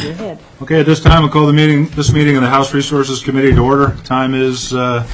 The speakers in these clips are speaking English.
You're ahead. Okay, at this time, I'll call this meeting of the House Resources Committee to order. Time is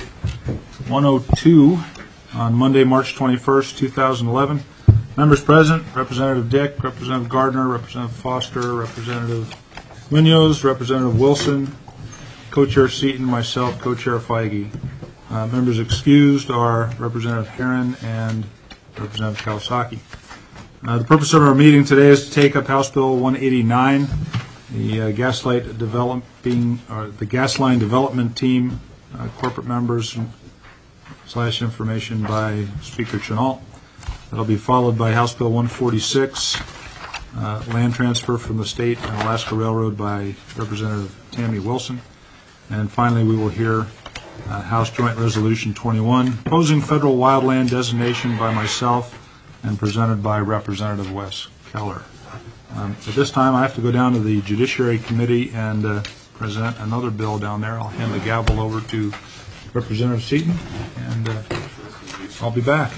1:02 on Monday, March 21st, 2011. Members present: Representative Dick, Representative Gardner, Representative Foster, Representative Munoz, Representative Wilson, Co-Chair Seaton, myself, Co-Chair Feige. Members excused are Representative Herron and Representative Kawasaki. The purpose of our meeting today is to take up House Bill 189, the Gasline Development Team corporate members / information by Speaker Chenault. That'll be followed by House Bill 146, land transfer from the state and Alaska Railroad by Representative Tammy Wilson. And finally, we will hear House Joint Resolution 21, opposing federal wildland designation by myself and presented by Representative Wes Keller. At this time, I have to go down to the Judiciary Committee and present another bill down there. I'll hand the gavel over to Representative Seaton, and I'll be back.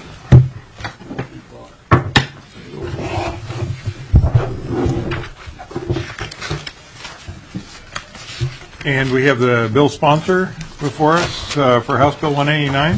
And we have the bill sponsor before us for House Bill 189.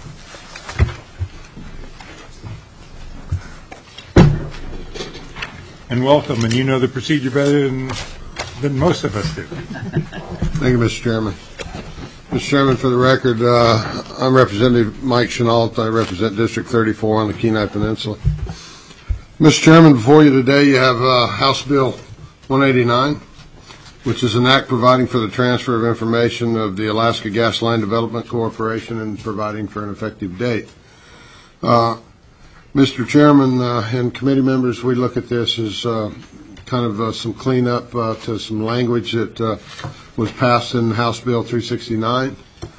And welcome, and you know the procedure better than most of us do. Thank you, Mr. Chairman. Mr. Chairman, for the record, I'm Representative Mike Chenault. I represent District 34 on the Kenai Peninsula. Mr. Chairman, before you today, you have House Bill 189, which is an act providing for the transfer of information of the Alaska Gasline Development Corporation and providing for an effective date. Mr. Chairman and committee members, we look at this as kind of some cleanup to some language that was passed in House Bill 369.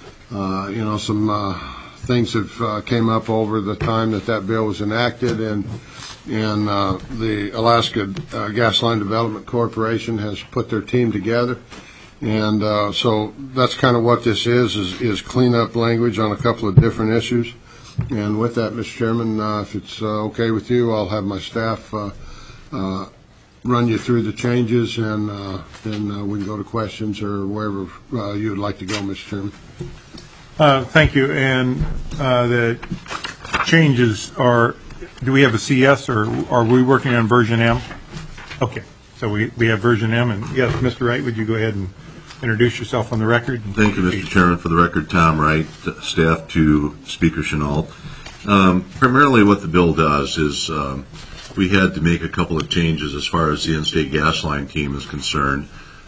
Some things have came up over the time that bill was enacted, and the Alaska Gasline Development Corporation has put their team together. And so that's kind of what this is cleanup language on a couple of different issues. And with that, Mr. Chairman, if it's okay with you, I'll have my staff run you through the changes, and then we can go to questions or wherever you would like to go, Mr. Chairman. Thank you. And the changes are, do we have a CS, or are we working on version M? Okay. So we have version M. And yes, Mr. Wright, would you go ahead and introduce yourself on the record? Thank you, Mr. Chairman. For the record, Tom Wright, staff to Speaker Chenault. Primarily what the bill does is we had to make a couple of changes as far as the in-state gas line team is concerned.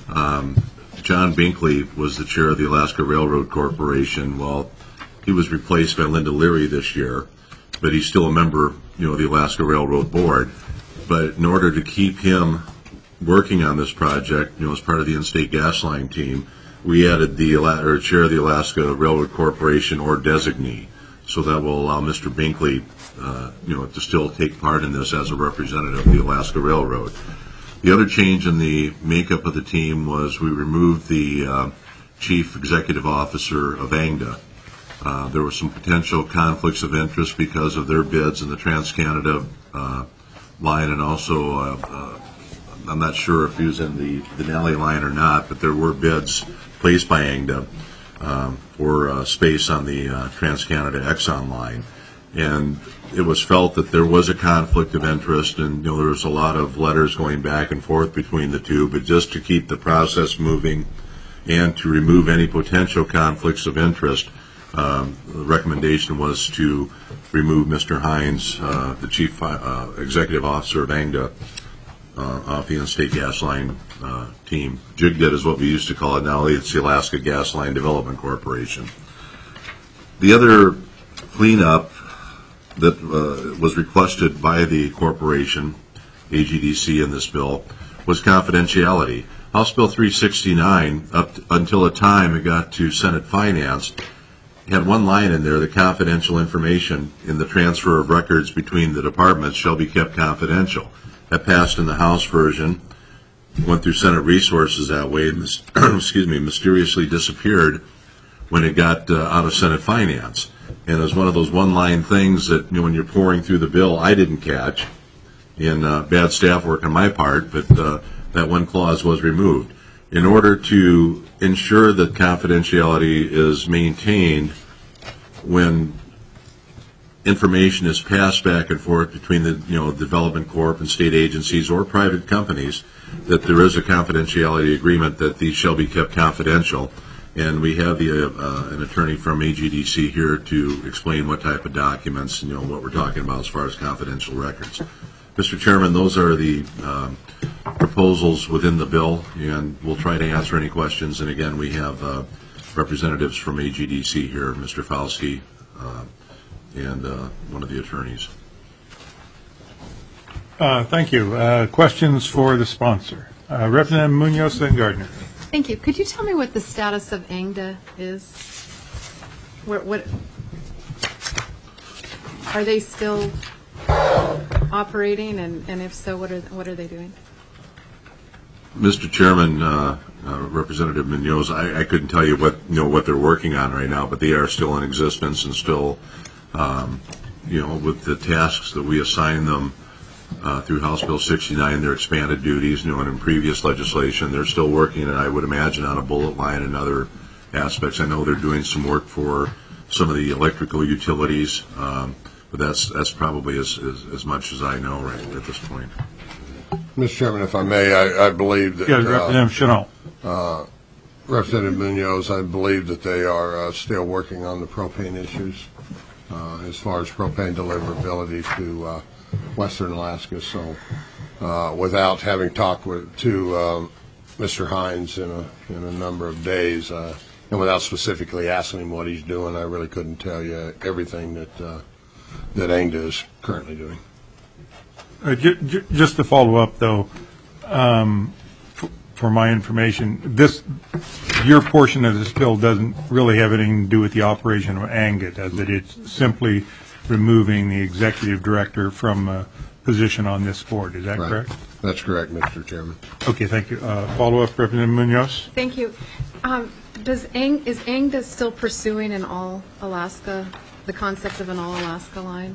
John Binkley was the chair of the Alaska Railroad Corporation. Well, he was replaced by Linda Leary this year, but he's still a member, of the Alaska Railroad Board. But in order to keep him working on this project, as part of the in-state gas line team, we added the chair of the Alaska Railroad Corporation or designee. So that will allow Mr. Binkley, to still take part in this as a representative of the Alaska Railroad. The other change in the makeup of the team was we removed the chief executive officer of ANGDA. There were some potential conflicts of interest because of their bids in the TransCanada line, and also I'm not sure if he was in the Denali line or not, but there were bids placed by ANGDA for space on the TransCanada Exxon line. And it was felt that there was a conflict of interest, and there was a lot of letters going back and forth between the two, but just to keep the process moving and to remove any potential conflicts of interest, the recommendation was to remove Mr. Hines, the chief executive officer of ANGDA, off the in-state gas line team. JIGDET is what we used to call it. Now it's the Alaska Gas Line Development Corporation. The other cleanup that was requested by the corporation, AGDC, in this bill was confidentiality. House Bill 369, up until the time it got to Senate Finance, had one line in there: the confidential information in the transfer of records between the departments shall be kept confidential. That passed in the House version, went through Senate Resources that way, and mysteriously disappeared when it got out of Senate Finance. And it was one of those one-line things that, when you're pouring through the bill, I didn't catch in bad staff work on my part, but that one clause was removed. In order to ensure that confidentiality is maintained when information is passed back and forth between the development corp and state agencies or private companies, that there is a confidentiality agreement that these shall be kept confidential. And we have an attorney from AGDC here to explain what type of documents and what we're talking about as far as confidential records. Mr. Chairman, those are the proposals within the bill, and we'll try to answer any questions. And again, we have representatives from AGDC here, Mr. Fausti, and one of the attorneys. Thank you. Questions for the sponsor? Representative Munoz and Gardner. Thank you. Could you tell me what the status of ANGDA is? What are they still operating, and if so, what are they doing? Mr. Chairman, Representative Munoz, I couldn't tell you what they're working on right now, but they are still in existence and still, with the tasks that we assign them through House Bill 69, their expanded duties, and in previous legislation, they're still working, and I would imagine on a bullet line and other aspects. I know they're doing some work for some of the electrical utilities, but that's probably as much as I know right at this point. Mr. Chairman, if I may, I believe that Representative Chennault. Representative Munoz, I believe that they are still working on the propane issues as far as propane deliverability to Western Alaska. So without having talked to Mr. Hines in a number of days, and without specifically asking him what he's doing, I really couldn't tell you everything that ANGDA is currently doing. Just to follow up, though, for my information, your portion of this bill doesn't really have anything to do with the operation of ANGDA, does it? It's simply removing the executive director from a position on this board. Is that correct? That's correct, Mr. Chairman. Okay, thank you. Follow up, Representative Munoz. Thank you. Is ANGDA still pursuing an all-Alaska, the concept of an all-Alaska line?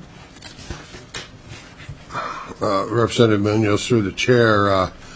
Representative Munoz, through the chair,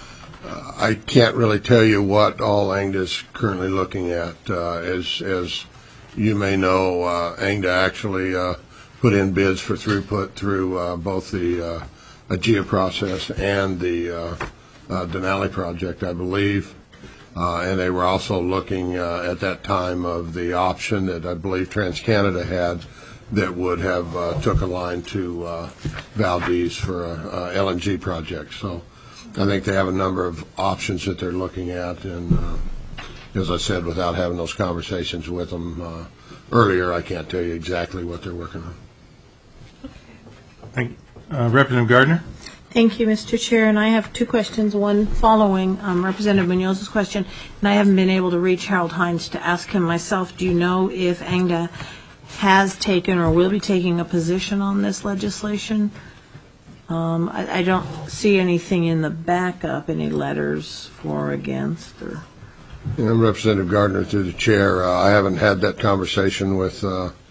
I can't really tell you what all ANGDA is currently looking at. As you may know, ANGDA actually put in bids for throughput through both the AGEA process and the Denali project, I believe. And they were also looking at that time of the option that I believe TransCanada had that would have took a line to Valdez for a LNG project. So I think they have a number of options that they're looking at. And as I said, without having those conversations with them earlier, I can't tell you exactly what they're working on. Thank you. Representative Gardner. Thank you, Mr. Chair. And I have two questions, one following Representative Munoz's question. And I haven't been able to reach Harold Hines to ask him myself. Do you know if ANGDA has taken or will be taking a position on this legislation? I don't see anything in the backup, any letters for or against. Or. And Representative Gardner, through the chair, I haven't had that conversation with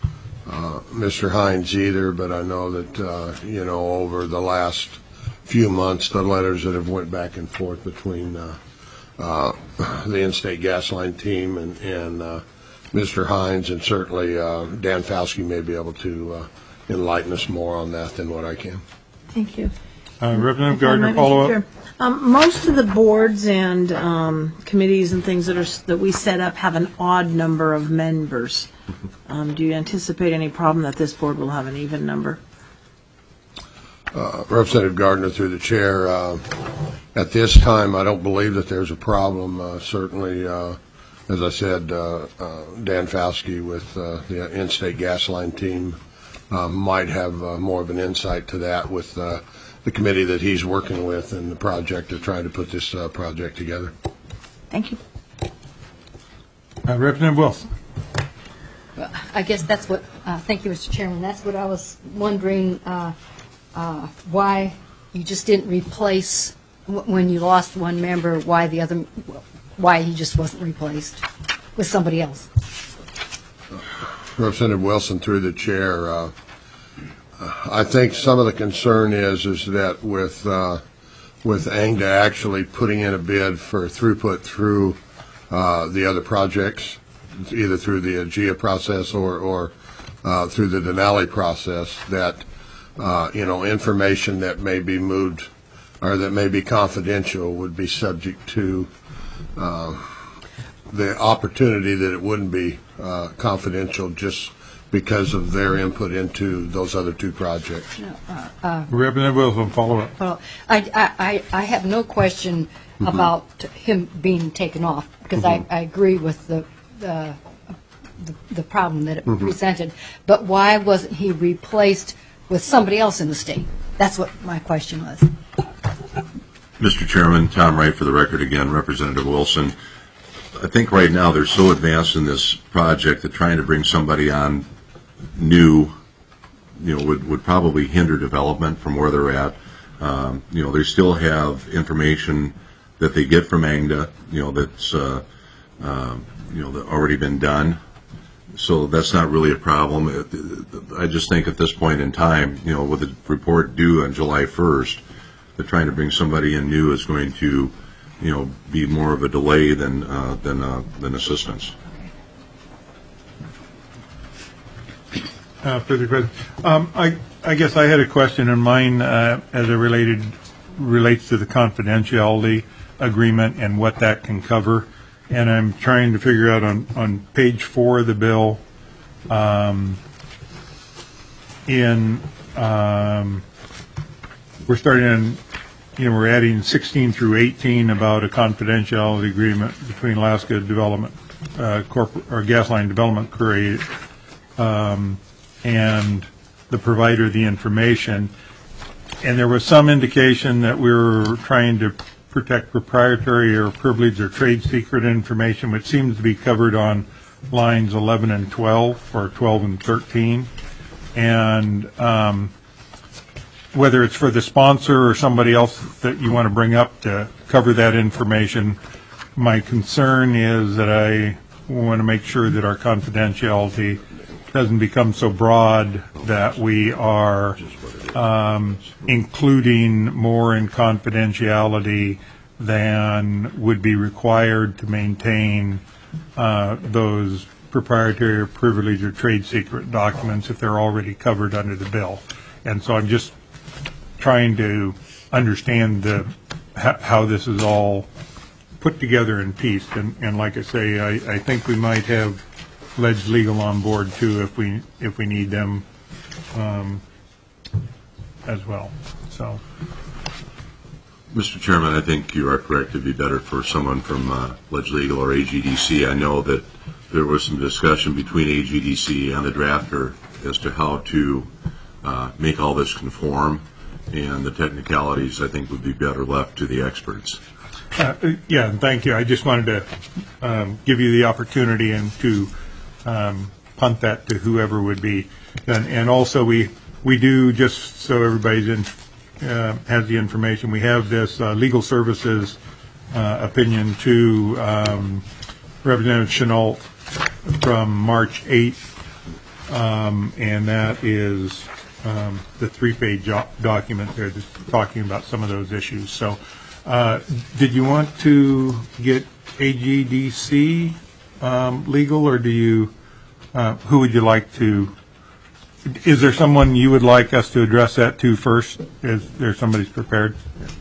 Mr. Hines either, but I know that, over the last few months, the letters that have went back and forth between the in-state gas line team and Mr. Hines, and certainly Dan Fausti may be able to enlighten us more on that than what I can. Thank you. Representative Gardner, follow up. Most of the boards and committees and things that we set up have an odd number of members. Do you anticipate any problem that this board will have an even number? Representative Gardner, through the chair, at this time, I don't believe that there's a problem. Certainly, as I said, Dan Fausti with the in-state gas line team might have more of an insight to that with the committee that he's working with and the project to try to put this project together. Thank you. Representative Wilson. Well, I guess that's what, thank you, Mr. Chairman, that's what I was wondering, why you just didn't replace, when you lost one member, why he just wasn't replaced with somebody else. Representative Wilson, through the chair, I think some of the concern is that with with ANGDA actually putting in a bid for throughput through the other projects, either through the AGIA process or through the Denali process, that information that may be moved or that may be confidential would be subject to the opportunity that it wouldn't be confidential just because of their input into those other two projects. Representative Wilson, follow up. Well, I have no question about him being taken off, because I agree with the problem that it presented. But why wasn't he replaced with somebody else in the state? That's what my question was. Mr. Chairman, Tom Wright for the record again, Representative Wilson. I think right now they're so advanced in this project that trying to bring somebody on new, would probably hinder development from where they're at. They still have information that they get from ANGDA, that's already been done. So that's not really a problem. I just think at this point in time, with the report due on July 1st, that trying to bring somebody in new is going to, be more of a delay than assistance. Further questions? I guess I had a question in mind as it relates to the confidentiality agreement and what that can cover. And I'm trying to figure out on page 4 of the bill, we're starting in, we're adding 16 through 18 about a confidentiality agreement between Alaska Development or Gas Line Development Corporation and the provider of the information. And there was some indication that we were trying to protect proprietary or privileged or trade secret information, which seems to be covered on lines 11 and 12 or 12 and 13. And whether it's for the sponsor or somebody else that you want to bring up to cover that information, my concern is that I want to make sure that our confidentiality doesn't become so broad that we are including more in confidentiality than would be required to maintain those proprietary or privileged or trade secret documents if they're already covered under the bill. And so I'm just trying to understand how this is all put together in piece. And like I say, I think we might have Ledge Legal on board too if we need them as well. So, Mr. Chairman, I think you are correct. It'd be better for someone from Ledge Legal or AGDC. I know that there was some discussion between AGDC and the drafter as to how to make all this conform, and the technicalities, I think, would be better left to the experts. Yeah, thank you. I just wanted to give you the opportunity and to punt that to whoever would be. And also we do, just so everybody's has the information, we have this legal services opinion to Representative Chenault from March 8th, and that is the 3-page document there that's talking about some of those issues. So did you want to get AGDC legal, or do you, who would you like to, is there someone you would like us to address that to first? Is there somebody's prepared?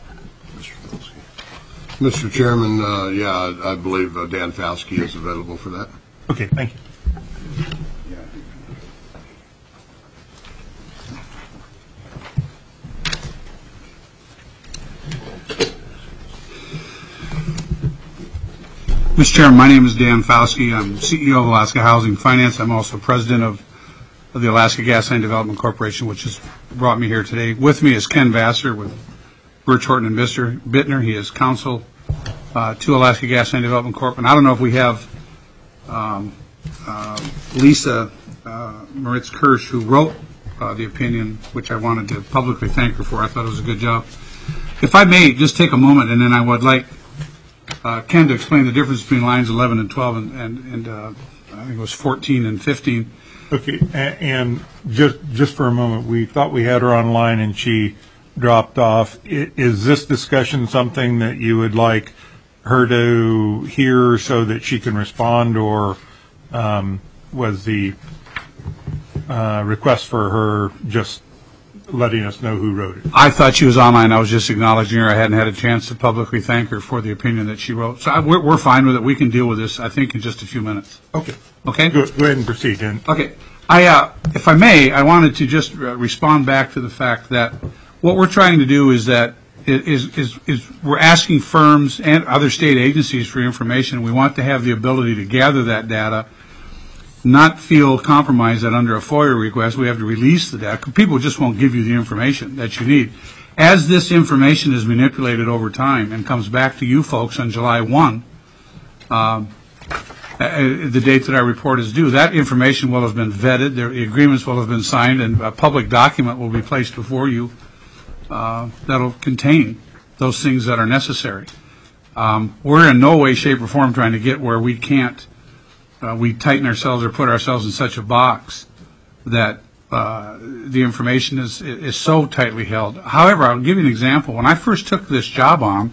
Mr. Chairman, I believe Dan Fauske is available for that. Okay, thank you. Mr. Chairman, my name is Dan Fauske. I'm CEO of Alaska Housing Finance. I'm also president of the Alaska Gas Line Development Corporation, which has brought me here today. With me is Ken Vassar with Birch, Horton, and Bittner. He is counsel to Alaska Gas Line Development Corp. And I don't know if we have Lisa Moritz Kirsch, who wrote the opinion, which I wanted to publicly thank her for. I thought it was a good job. If I may just take a moment, and then I would like Ken to explain the difference between lines 11 and 12 and I think it was 14 and 15. Okay, and just for a moment, we thought we had her online, and she dropped off. Is this discussion something that you would like her to hear so that she can respond, or was the request for her just letting us know who wrote it? I thought she was online. I was just acknowledging her. I hadn't had a chance to publicly thank her for the opinion that she wrote. So we're fine with it. We can deal with this, I think, in just a few minutes. Okay. Okay? Go ahead and proceed, then. Okay. If I may, I wanted to just respond back to the fact that what we're trying to do is that we're asking firms and other state agencies for information. We want to have the ability to gather that data, not feel compromised that under a FOIA request we have to release the data. People just won't give you the information that you need. As this information is manipulated over time and comes back to you folks on July 1, the date that our report is due, that information will have been vetted, the agreements will have been signed, and a public document will be placed before you that'll contain those things that are necessary. We're in no way, shape, or form trying to get where we can't, we tighten ourselves or put ourselves in such a box that the information is so tightly held. However, I'll give you an example. When I first took this job on,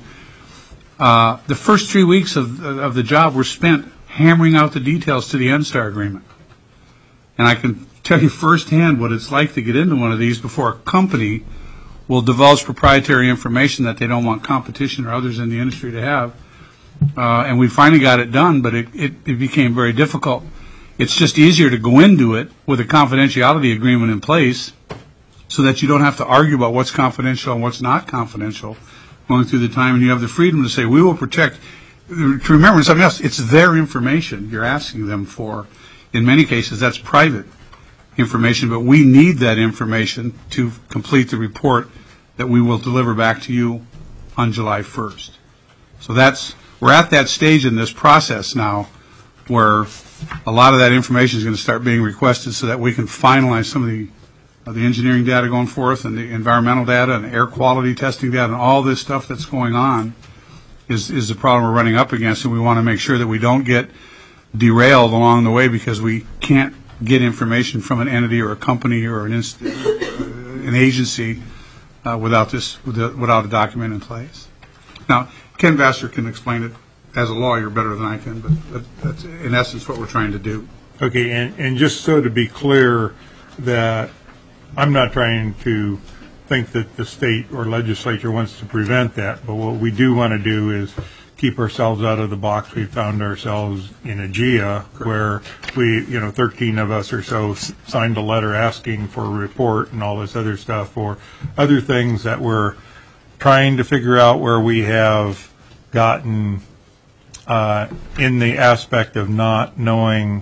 the first 3 weeks of the job were spent hammering out the details to the NSTAR agreement. And I can tell you firsthand what it's like to get into one of these before a company will divulge proprietary information that they don't want competition or others in the industry to have. And we finally got it done, but it became very difficult. It's just easier to go into it with a confidentiality agreement in place so that you don't have to argue about what's confidential and what's not confidential going through the time, and you have the freedom to say, we will protect. To remember something else, it's their information you're asking them for. In many cases, that's private information, but we need that information to complete the report that we will deliver back to you on July 1st. So we're at that stage in this process now where a lot of that information is going to start being requested so that we can finalize some of the engineering data going forth and the environmental data and air quality testing data and all this stuff that's going on is the problem we're running up against, and we want to make sure that we don't get derailed along the way because we can't get information from an entity or a company or an agency without a document in place. Now, Ken Vassar can explain it as a lawyer better than I can, but that's in essence what we're trying to do. Okay, and just so to be clear, that I'm not trying to think that the state or legislature wants to prevent that, but what we do want to do is keep ourselves out of the box. We found ourselves in a GIA where 13 of us or so signed a letter asking for a report and all this other stuff, or other things that we're trying to figure out where we have gotten in the aspect of not knowing,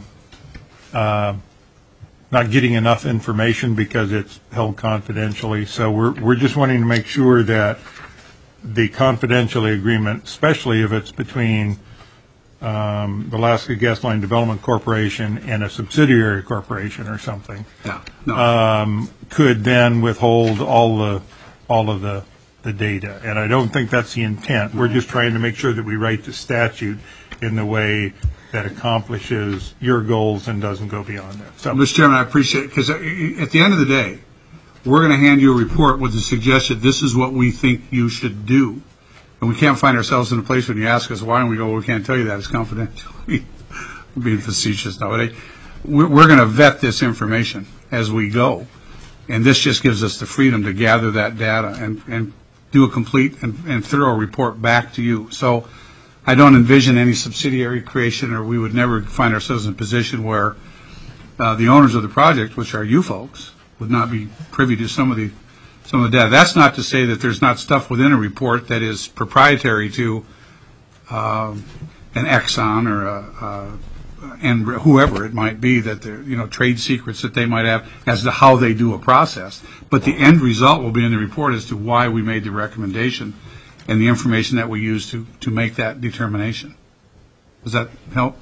not getting enough information because it's held confidentially. So we're just wanting to make sure that the confidentiality agreement, especially if it's between the Alaska Gas Line Development Corporation and a subsidiary corporation or something, could then withhold all of the data. And I don't think that's the intent. We're just trying to make sure that we write the statute in the way that accomplishes your goals and doesn't go beyond that. So, Mr. Chairman, I appreciate it, because at the end of the day, we're going to hand you a report with the suggestion this is what we think you should do. And we can't find ourselves in a place when you ask us why, and we go, well, we can't tell you that. It's confidential. Being facetious nowadays. We're going to vet this information as we go. And this just gives us the freedom to gather that data and do a complete and thorough report back to you. So I don't envision any subsidiary creation, or we would never find ourselves in a position where the owners of the project, which are you folks, would not be privy to some of the data. That's not to say that there's not stuff within a report that is proprietary to an Exxon or and whoever it might be, that they're, trade secrets that they might have as to how they do a process. But the end result will be in the report as to why we made the recommendation and the information that we used to make that determination. Does that help?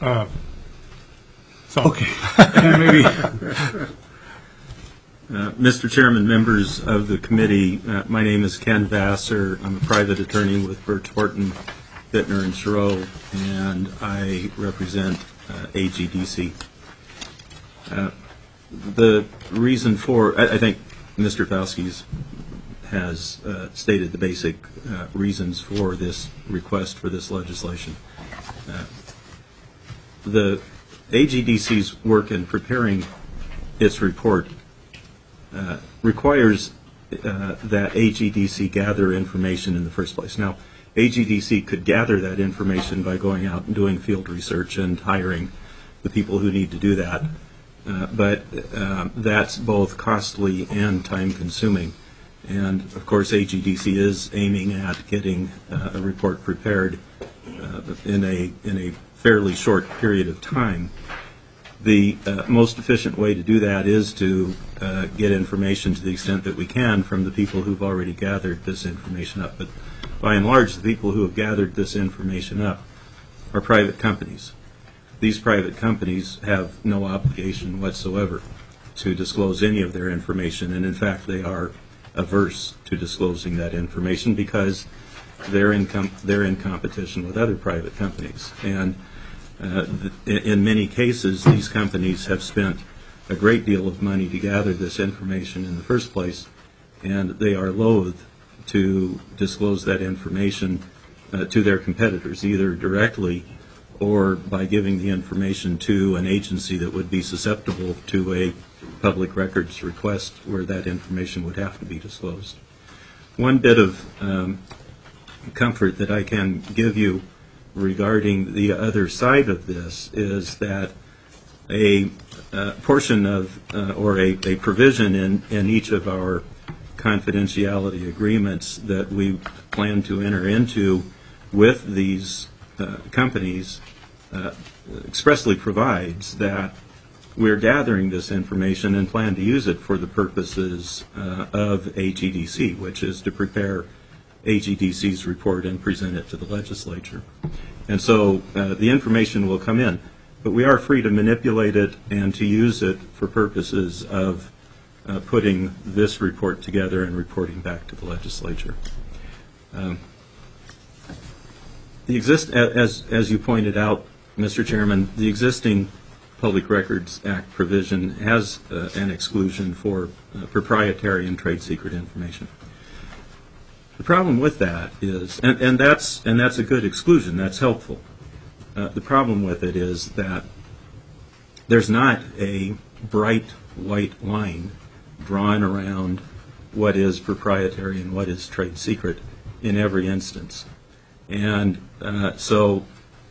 Okay. And maybe. Mr. Chairman, members of the committee, my name is Ken Vassar. I'm a private attorney with Birch Horton, Bittner, and Scherow, and I represent AGDC. The reason for, I think Mr. Fauski's has stated the basic reasons for this request for this legislation. The AGDC's work in preparing its report requires that AGDC gather information in the first place. Now, AGDC could gather that information by going out and doing field research and hiring the people who need to do that, but that's both costly and time-consuming. And, of course, AGDC is aiming at getting a report prepared in a fairly short period of time. The most efficient way to do that is to get information to the extent that we can from the people who've already gathered this information up. But by and large, the people who have gathered this information up are private companies. These private companies have no obligation whatsoever to disclose any of their information, and in fact they are averse to disclosing that information because they're in competition with other private companies. And in many cases, these companies have spent a great deal of money to gather this information in the first place, and they are loath to disclose that information to their competitors, either directly or by giving the information to an agency that would be susceptible to a public records request where that information would have to be disclosed. One bit of comfort that I can give you regarding the other side of this is that a portion of or a provision in each of our confidentiality agreements that we plan to enter into with these companies expressly provides that we're gathering this information and plan to use it for the purposes of AGDC, which is to prepare AGDC's report and present it to the legislature. And so the information will come in, but we are free to manipulate it and to use it for purposes of putting this report together and reporting back to the legislature. As you pointed out, Mr. Chairman, the existing Public Records Act provision has an exclusion for proprietary and trade secret information. The problem with that is, and that's a good exclusion, that's helpful. The problem with it is that there's not a bright white line drawn around what is proprietary and what is trade secret in every instance. And so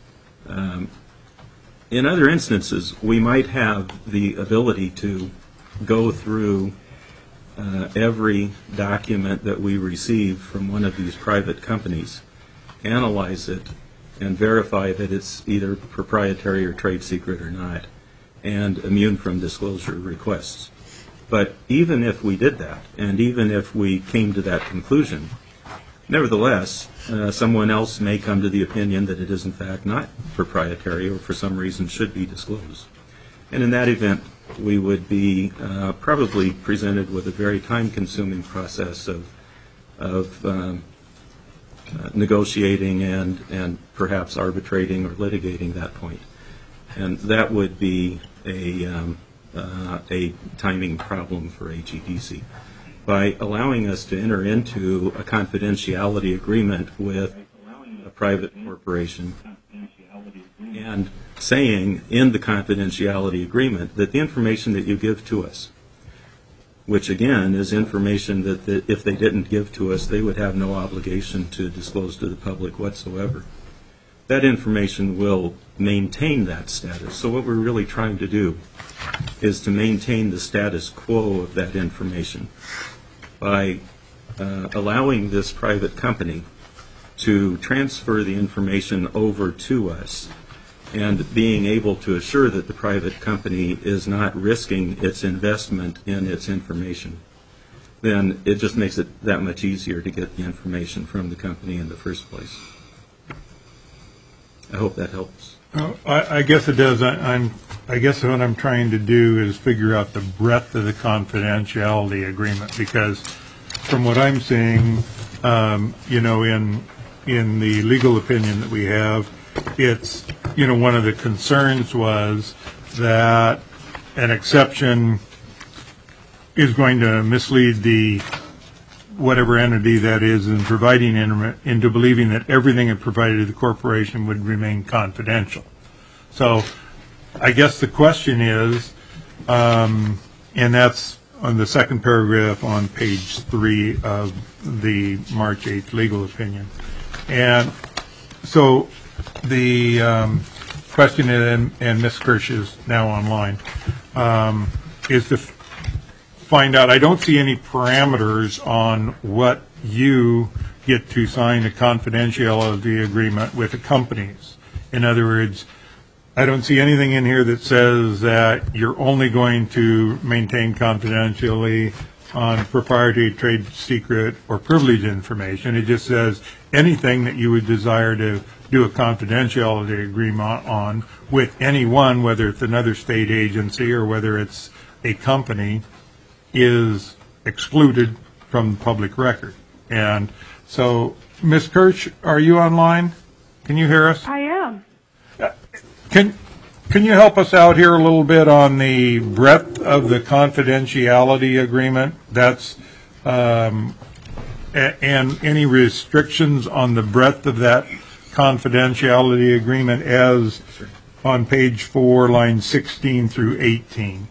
in other instances, we might have the ability to go through every document that we receive from one of these private companies, analyze it, and verify that it's either proprietary or trade secret or not, and immune from disclosure requests. But even if we did that, and even if we came to that conclusion, nevertheless, someone else may come to the opinion that it is in fact not proprietary or for some reason should be disclosed. And in that event, we would be probably presented with a very time-consuming process of negotiating and perhaps arbitrating or litigating that point. And that would be a timing problem for AGDC. By allowing us to enter into a confidentiality agreement with a private corporation and saying in the confidentiality agreement that the information that you give to us, which again is information that if they didn't give to us, they would have no obligation to disclose to the public whatsoever, that information will maintain that status. So what we're really trying to do is to maintain the status quo of that information by allowing this private company to transfer the information over to us and being able to assure that the private company is not risking its investment in its information. Then it just makes it that much easier to get the information from the company in the first place. I hope that helps. I guess it does. I guess what I'm trying to do is figure out the breadth of the confidentiality agreement, because from what I'm seeing, in the legal opinion that we have, it's, one of the concerns was that an exception is going to mislead the whatever entity that is in providing into believing that everything it provided to the corporation would remain confidential. So I guess the question is, and that's on the second paragraph on page 3 of the March 8th legal opinion. And so the question, and Ms. Kirsch is now online, is to find out, I don't see any parameters on what you get to sign a confidentiality agreement with the companies. In other words, I don't see anything in here that says that you're only going to maintain confidentially on proprietary, trade secret, or privileged information. It just says anything that you would desire to do a confidentiality agreement on with anyone, whether it's another state agency or whether it's a company, is excluded from the public record. And so, Ms. Kirsch, are you online? Can you hear us? I am. Can you help us out here a little bit on the breadth of the confidentiality agreement? That's and any restrictions on the breadth of that confidentiality agreement as on page 4, lines 16 through 18.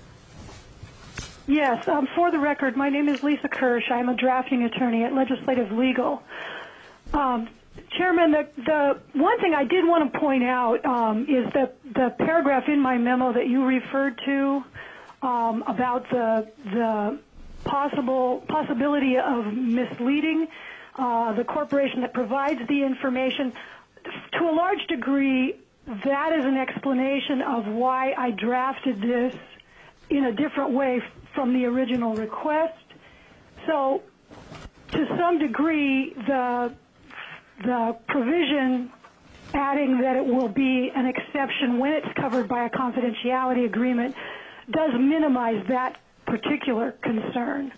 Yes. For the record, my name is Lisa Kirsch. I'm a drafting attorney at Legislative Legal. Chairman, the one thing I did want to point out is that the paragraph in my memo that you referred to about the possibility of misleading the corporation that provides the information. To a large degree, that is an explanation of why I drafted this in a different way from the original request. So, to some degree, the provision adding that it will be an exception when it's covered by a confidentiality agreement does minimize that particular concern.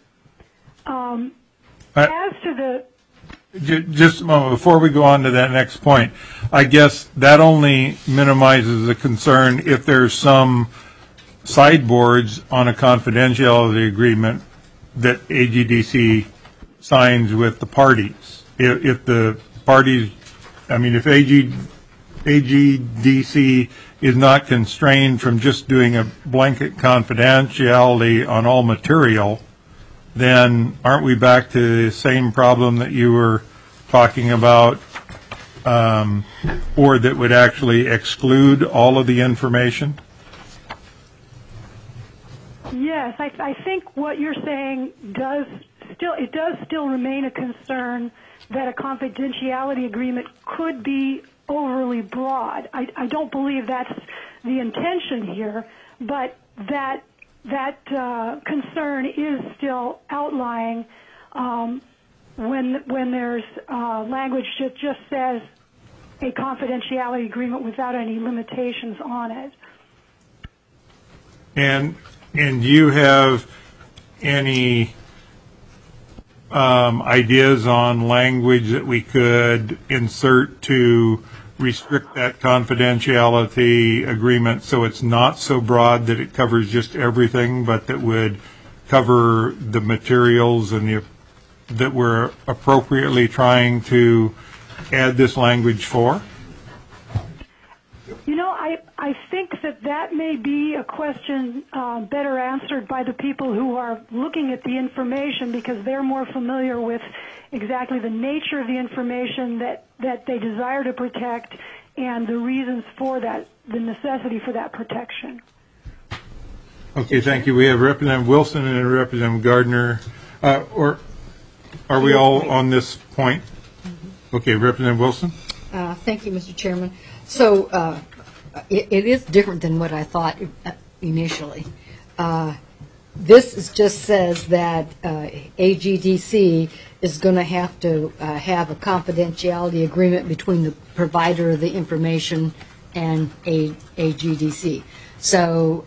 As to the... Just a moment, before we go on to that next point, I guess that only minimizes the concern if there's some sideboards on a confidentiality agreement that AGDC signs with the parties. If the parties, I mean, if AGDC is not constrained from just doing a blanket confidentiality on all material, then aren't we back to the same problem that you were talking about, or that would actually exclude all of the information? Yes, I think what you're saying does still remain a concern that a confidentiality agreement could be overly broad. I don't believe that's the intention here, but that concern is still outlying when there's language that just says a confidentiality agreement without any limitations on it. And do you have any ideas on language that we could insert to restrict that confidentiality agreement so it's not so broad that it covers just everything, but that would cover the materials and that we're appropriately trying to add this language for? You know, I think that may be a question better answered by the people who are looking at the information, because they're more familiar with exactly the nature of the information that they desire to protect and the reasons for that, the necessity for that protection. Okay, thank you. We have Representative Wilson and Representative Gardner. Or are we all on this point? Okay, Representative Wilson. Thank you, Mr. Chairman. So it is different than what I thought initially. This just says that AGDC is going to have to have a confidentiality agreement between the provider of the information and AGDC. So,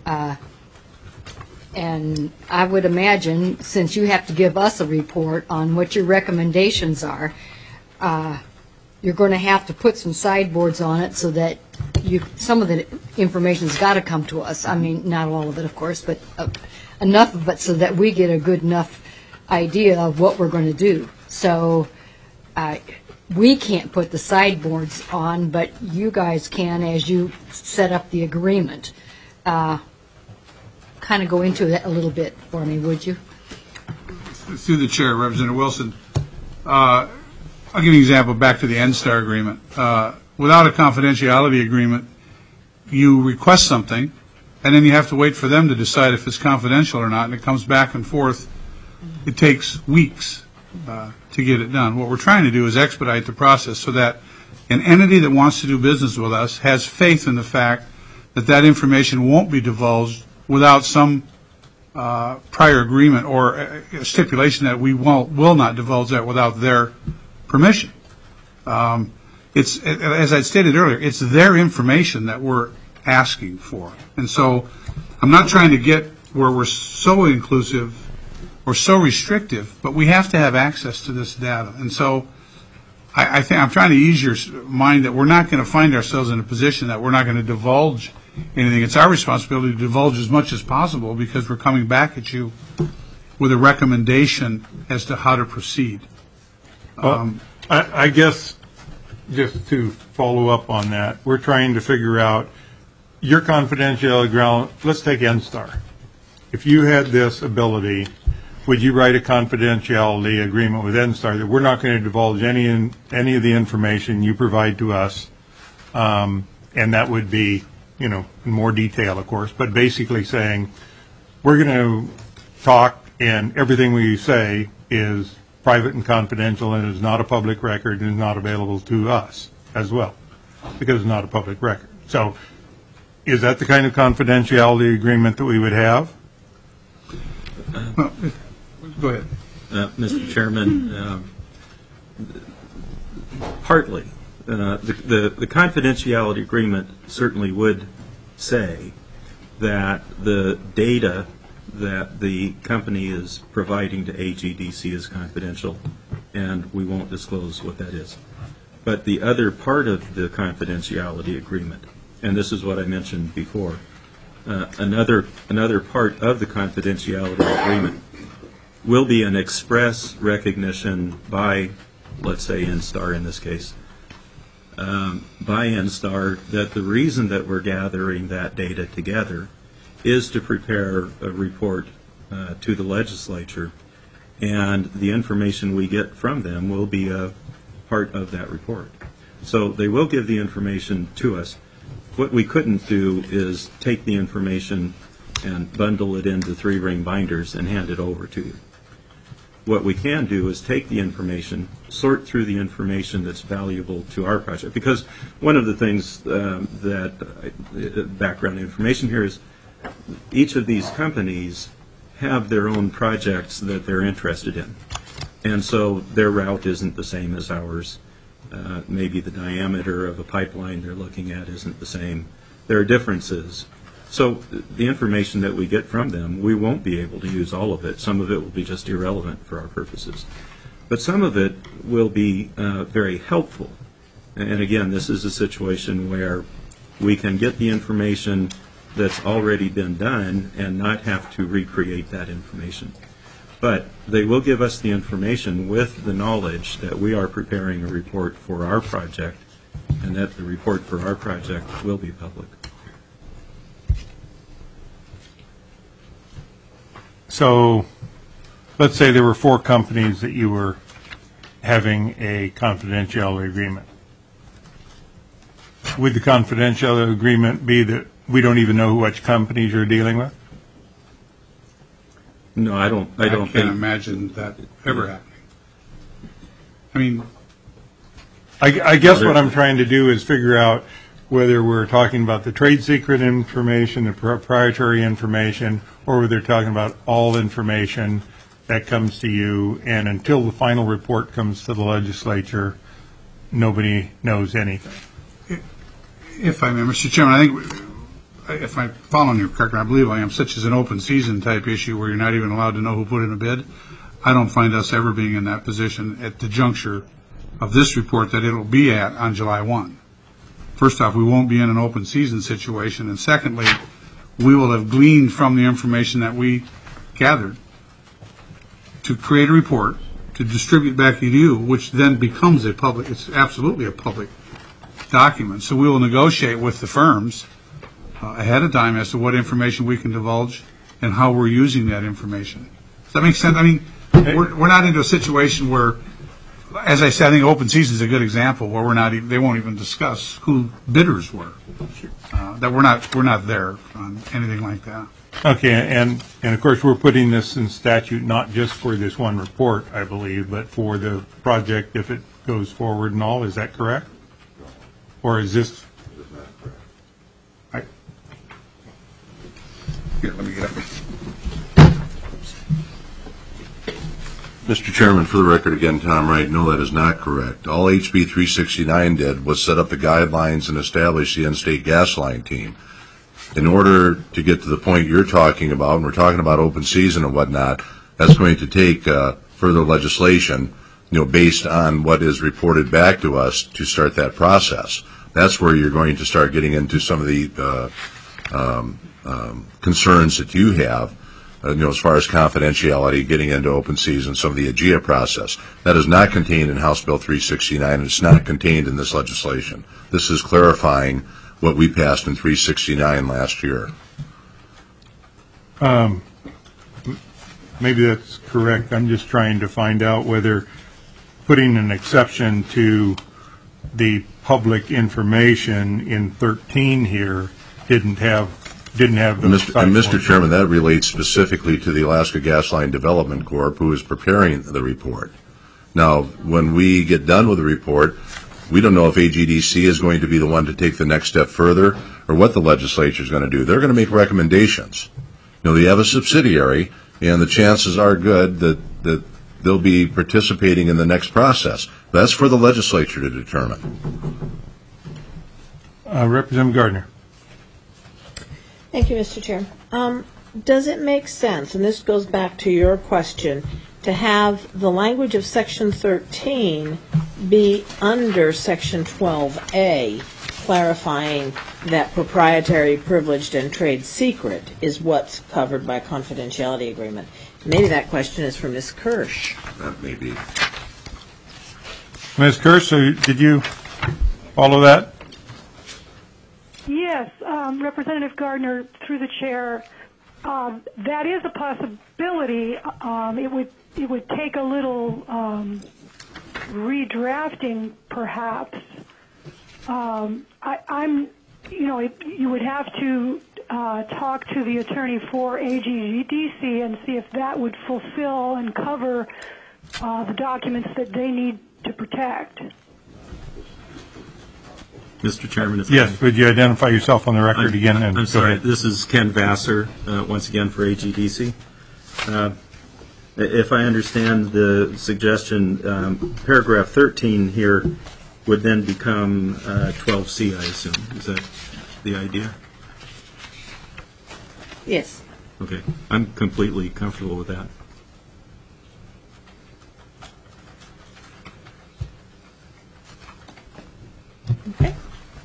and I would imagine, since you have to give us a report on what your recommendations are, you're going to have to put some sideboards on it so that some of the information's got to come to us. I mean, not all of it, of course, but enough of it so that we get a good enough idea of what we're going to do. So we can't put the sideboards on, but you guys can as you set up the agreement. Kind of go into that a little bit for me, would you? Through the chair, Representative Wilson, I'll give you an example back to the NSTAR agreement. Without a confidentiality agreement, you request something, and then you have to wait for them to decide if it's confidential or not, and it comes back and forth. It takes weeks to get it done. What we're trying to do is expedite the process so that an entity that wants to do business with us has faith in the fact that that information won't be divulged without some prior agreement or a stipulation that we will not divulge that without their permission. It's, as I stated earlier, it's their information that we're asking for. And so I'm not trying to get where we're so inclusive or so restrictive, but we have to have access to this data. And so I think I'm trying to ease your mind that we're not going to find ourselves in a position that we're not going to divulge anything. It's our responsibility to divulge as much as possible because we're coming back at you with a recommendation as to how to proceed. I guess just to follow up on that, we're trying to figure out your confidentiality ground. Let's take NSTAR. If you had this ability, would you write a confidentiality agreement with NSTAR that we're not going to divulge any of the information you provide to us, and that would be, in more detail, of course, but basically saying we're going to talk and everything we say is private and confidential and is not a public record and is not available to us as well because it's not a public record. So is that the kind of confidentiality agreement that we would have? Go ahead. Mr. Chairman, partly. The confidentiality agreement certainly would say that the data that the company is providing to AGDC is confidential, and we won't disclose what that is. But the other part of the confidentiality agreement, and this is what I mentioned before, another part of the confidentiality agreement will be an express recognition by, let's say, NSTAR in this case, by NSTAR that the reason that we're gathering that data together is to prepare a report to the legislature, and the information we get from them will be a part of that report. So they will give the information to us. What we couldn't do is take the information and bundle it into 3-ring binders and hand it over to you. What we can do is take the information, sort through the information that's valuable to our project. Because one of the things background information here is each of these companies have their own projects that they're interested in. And so their route isn't the same as ours. Maybe the diameter of a pipeline they're looking at isn't the same. There are differences. So the information that we get from them, we won't be able to use all of it. Some of it will be just irrelevant for our purposes. But some of it will be very helpful. And again, this is a situation where we can get the information that's already been done and not have to recreate that information. But they will give us the information with the knowledge that we are preparing a report for our project and that the report for our project will be public. So let's say there were 4 companies that you were having a confidentiality agreement. Would the confidentiality agreement be that we don't even know which companies you're dealing with? No, I can't imagine that ever happening. I mean, I guess what I'm trying to do is figure out whether we're talking about the trade secret information, the proprietary information, or whether they're talking about all information that comes to you, and until the final report comes to the legislature, nobody knows anything. If I may, Mr. Chairman, I think if I'm following you correctly, I believe I am, such as an open season type issue where you're not even allowed to know who put in a bid, I don't find us ever being in that position at the juncture of this report that it'll be at on July 1. First off, we won't be in an open season situation, and secondly, we will have gleaned from the information that we gathered to create a report, to distribute back to you, which then becomes it's absolutely a public document. So we will negotiate with the firms ahead of time as to what information we can divulge and how we're using that information. Does that make sense? I mean, we're not into a situation where, as I said, I think open season is a good example where they won't even discuss who bidders were. That we're not there on anything like that. Okay, and of course, we're putting this in statute not just for this one report, I believe, but for the project if it goes forward and all. Is that correct? Or is this? Here, let me get up. Mr. Chairman, for the record again, Tom Wright, no, that is not correct. All HB 369 did was set up the guidelines and establish the in-state gas line team. In order to get to the point you're talking about, and we're talking about open season and whatnot, that's going to take further legislation, based on what is reported back to us to start that process. That's where you're going to start getting into some of the concerns that you have, as far as confidentiality, getting into open season, some of the AGIA process. That is not contained in House Bill 369, and it's not contained in this legislation. This is clarifying what we passed in 369 last year. Maybe that's correct. I'm just trying to find out whether putting an exception to the public information in 13 here didn't have those. And Mr. Chairman, that relates specifically to the Alaska Gas Line Development Corp., who is preparing the report. Now, when we get done with the report, we don't know if AGDC is going to be the one to take the next step further or what the legislature is going to do. They're going to make recommendations. They have a subsidiary, and the chances are good that they'll be participating in the next process. That's for the legislature to determine. Representative Gardner. Thank you, Mr. Chair. Does it make sense, and this goes back to your question, to have the language of Section 13 be under Section 12A, clarifying that proprietary, privileged, and trade secret is what's covered by a confidentiality agreement? Maybe that question is for Ms. Kirsch. That may be. Ms. Kirsch, did you follow that? Yes, Representative Gardner, through the chair, that is a possibility. It would take a little redrafting, perhaps. You would have to talk to the attorney for AGDC and see if that would fulfill and cover the documents that they need to protect. Mr. Chairman. Yes, would you identify yourself on the record again? I'm sorry. This is Ken Vassar, once again for AGDC. If I understand the suggestion, paragraph 13 here would then become 12C, I assume. Is that the idea? Yes. Okay. I'm completely comfortable with that. Okay.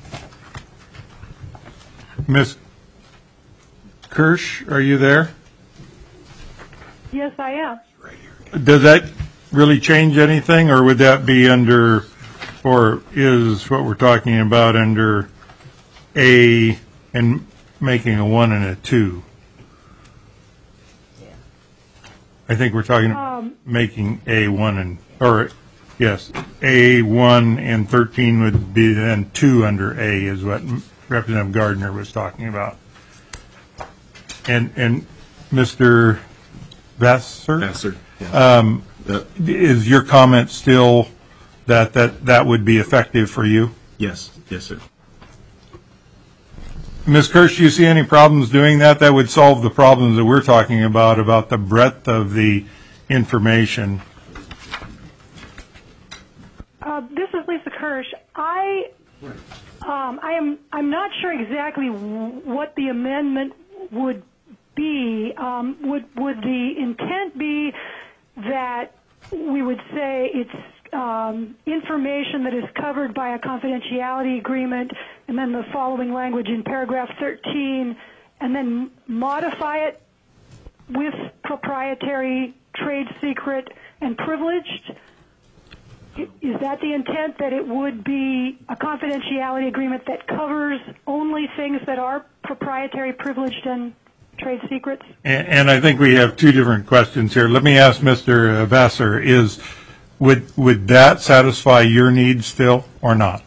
Ms. Kirsch, are you there? Yes, I am. Does that really change anything, or would that be under, or is what we're talking about under A and making a 1 and a 2? I think we're talking making A1 and, or yes, A1 and 13 would be then 2 under A is what Representative Gardner was talking about. And Mr. Vassar? Vassar, yeah. Is your comment still that would be effective for you? Yes. Yes, sir. Ms. Kirsch, do you see any problems doing that? That would solve the problems that we're talking about the breadth of the information. This is Lisa Kirsch. I'm not sure exactly what the amendment would be. Would the intent be that we would say it's information that is covered by a confidentiality agreement, and then the following language in paragraph 13, and then modify it with proprietary, trade secret, and privileged? Is that the intent, that it would be a confidentiality agreement that covers only things that are proprietary, privileged, and trade secrets? And I think we have two different questions here. Let me ask Mr. Vassar, would that satisfy your needs still or not?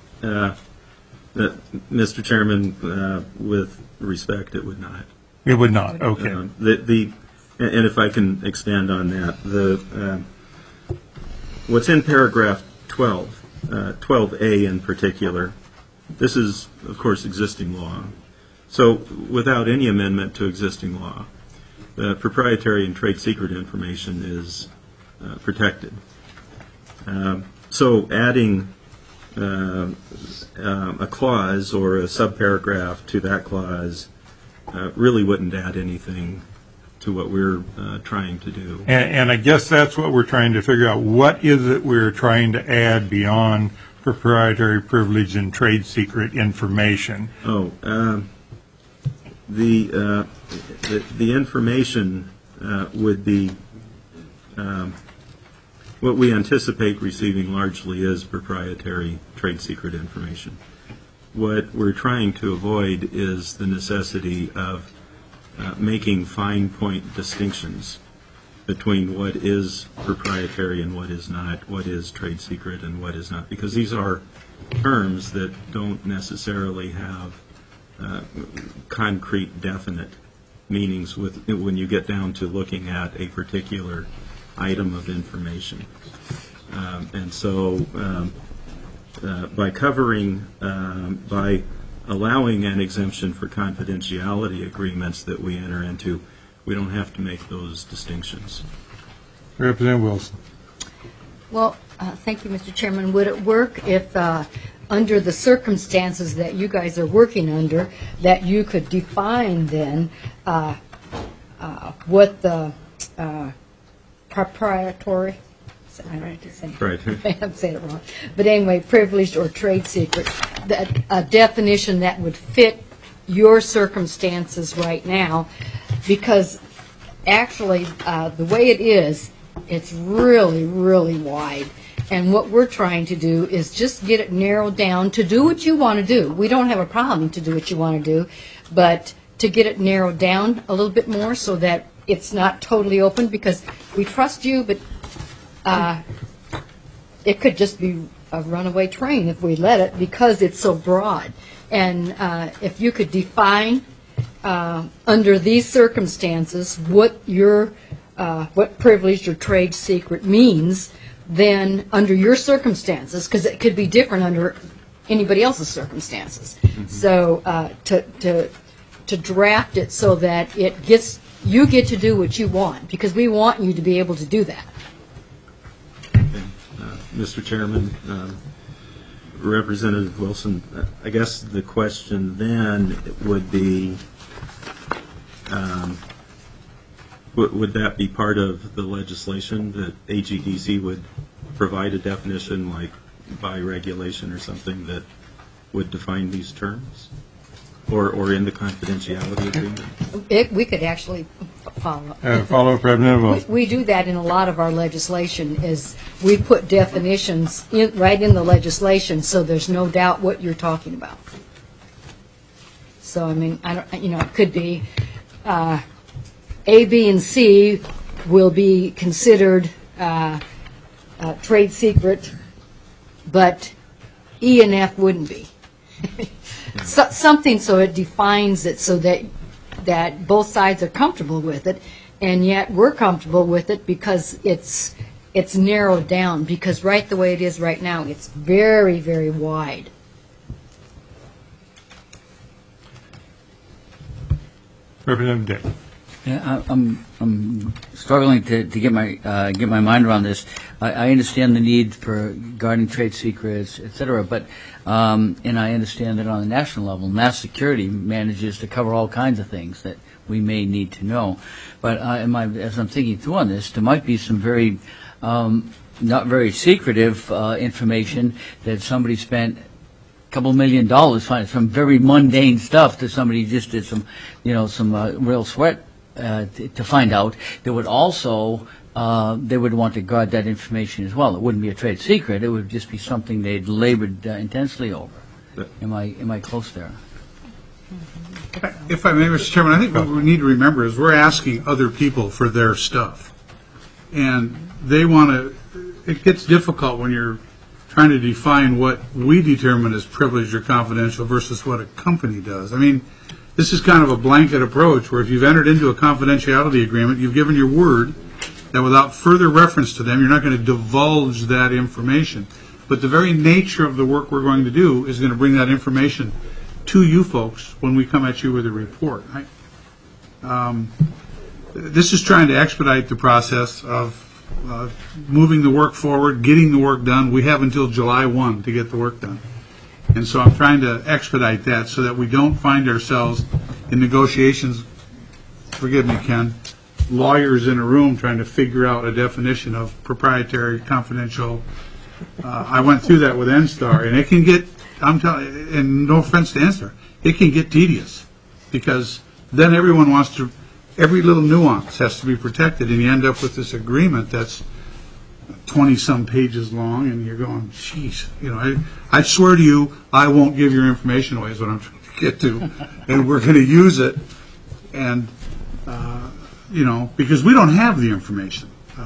Mr. Chairman, with respect, it would not. It would not, okay. And if I can expand on that, what's in paragraph 12, 12A in particular, this is, of course, existing law. So without any amendment to existing law, the proprietary and trade secret information is protected. So adding a clause or a subparagraph to that clause really wouldn't add anything to what we're trying to do. And I guess that's what we're trying to figure out. What is it we're trying to add beyond proprietary, privilege, and trade secret information? The information would be what we anticipate receiving largely is proprietary trade secret information. What we're trying to avoid is the necessity of making fine point distinctions between what is proprietary and what is not, what is trade secret and what is not, because these are terms that don't necessarily have concrete, definite meanings when you get down to looking at a particular item of information. And so by covering, by allowing an exemption for confidentiality agreements that we enter into, we don't have to make those distinctions. Representative Wilson. Well, thank you, Mr. Chairman. Would it work if, under the circumstances that you guys are working under, that you could define then what the proprietary, I don't have to say, Right. I'm saying it wrong, but anyway, privileged or trade secret, that a definition that would fit your circumstances right now, because actually the way it is, it's really, really wide. And what we're trying to do is just get it narrowed down to do what you want to do. We don't have a problem to do what you want to do, but to get it narrowed down a little bit more so that it's not totally open, because we trust you, but it could just be a runaway train if we let it, because it's so broad. And if you could define under these circumstances what your what privileged or trade secret means, then under your circumstances, because it could be different under anybody else's circumstances. Mm-hmm. So to draft it so that it gets, you get to do what you want, because we want you to be able to do that. Mr. Chairman, Representative Wilson, I guess the question then would be, would that be part of the legislation that AGDC would provide a definition, like by regulation or something, that would define these terms? Or in the confidentiality agreement? We could actually follow up. Follow-up, Representative Wilson. We do that in a lot of our legislation, is we put definitions right in the legislation, so there's no doubt what you're talking about. So, I mean, it could be A, B, and C will be considered trade secret, but E and F wouldn't be. Something so it defines it so that both sides are comfortable with it, and yet we're comfortable with it because it's narrowed down, because right the way it is right now, it's very, very wide. Representative Dick. Yeah, I'm struggling to get my mind around this. I understand the need for guarding trade secrets, et cetera, but and I understand that on the national level, mass security manages to cover all kinds of things that we may need to know. But as I'm thinking through on this, there might be some very not very secretive information that somebody spent $2 million finding some very mundane stuff that somebody just did some real sweat to find out, that would also they would want to guard that information as well. It wouldn't be a trade secret. It would just be something they'd labored intensely over. Am I close there? If I may, Mr. Chairman, I think what we need to remember is we're asking other people for their stuff. And they want to, it gets difficult when you're trying to define what we determine as privileged or confidential versus what a company does. I mean, this is kind of a blanket approach where if you've entered into a confidentiality agreement, you've given your word that without further reference to them, you're not going to divulge that information. But the very nature of the work we're going to do is going to bring that information to you folks when we come at you with a report. This is trying to expedite the process of moving the work forward, getting the work done. We have until July 1 to get the work done. And so I'm trying to expedite that so that we don't find ourselves in negotiations, forgive me, Ken, lawyers in a room trying to figure out a definition of proprietary, confidential. I went through that with NSTAR, and it can get, I'm telling you, and no offense to NSTAR, it can get tedious because then everyone wants to, every little nuance has to be protected, and you end up with this agreement that's 20-some pages long, and you're going, geez, I swear to you, I won't give your information away is what I'm trying to get to, and we're going to use it, and, because we don't have the information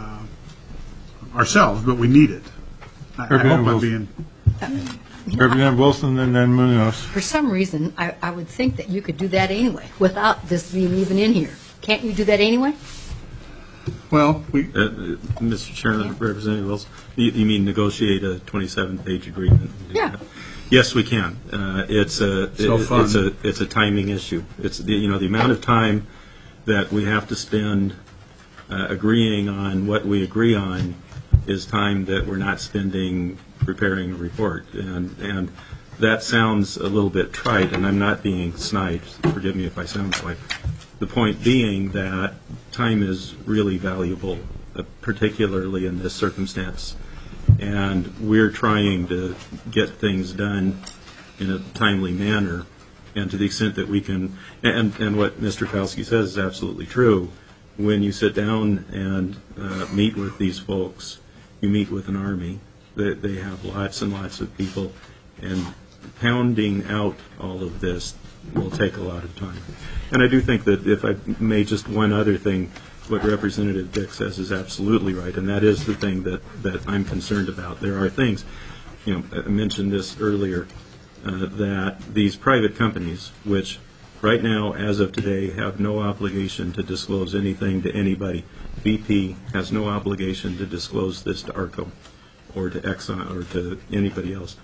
ourselves, but we need it. I hope I'm being... Representative Wilson and then Munoz. For some reason, I would think that you could do that anyway, without this being even in here. Can't you do that anyway? Well, Mr. Chairman, Representative Wilson, you mean negotiate a 27-page agreement? Yeah. Yes, we can. It's a timing issue. It's the amount of time that we have to spend agreeing on what we agree on is time that we're not spending preparing a report, and that sounds a little bit trite, and I'm not being snide. Forgive me if I sound like. The point being that time is really valuable, particularly in this circumstance, and we're trying to get things done in a timely manner, and to the extent that we can, and what Mr. Kowski says is absolutely true. When you sit down and meet with these folks, you meet with an army. They have lots and lots of people, and pounding out all of this will take a lot of time. And I do think that if I may, just one other thing, what Representative Dick says is absolutely right, and that is the thing that I'm concerned about. There are things, I mentioned this earlier, that these private companies, which right now, as of today, have no obligation to disclose anything to anybody. BP has no obligation to disclose this to ARCO or to Exxon or to anybody else.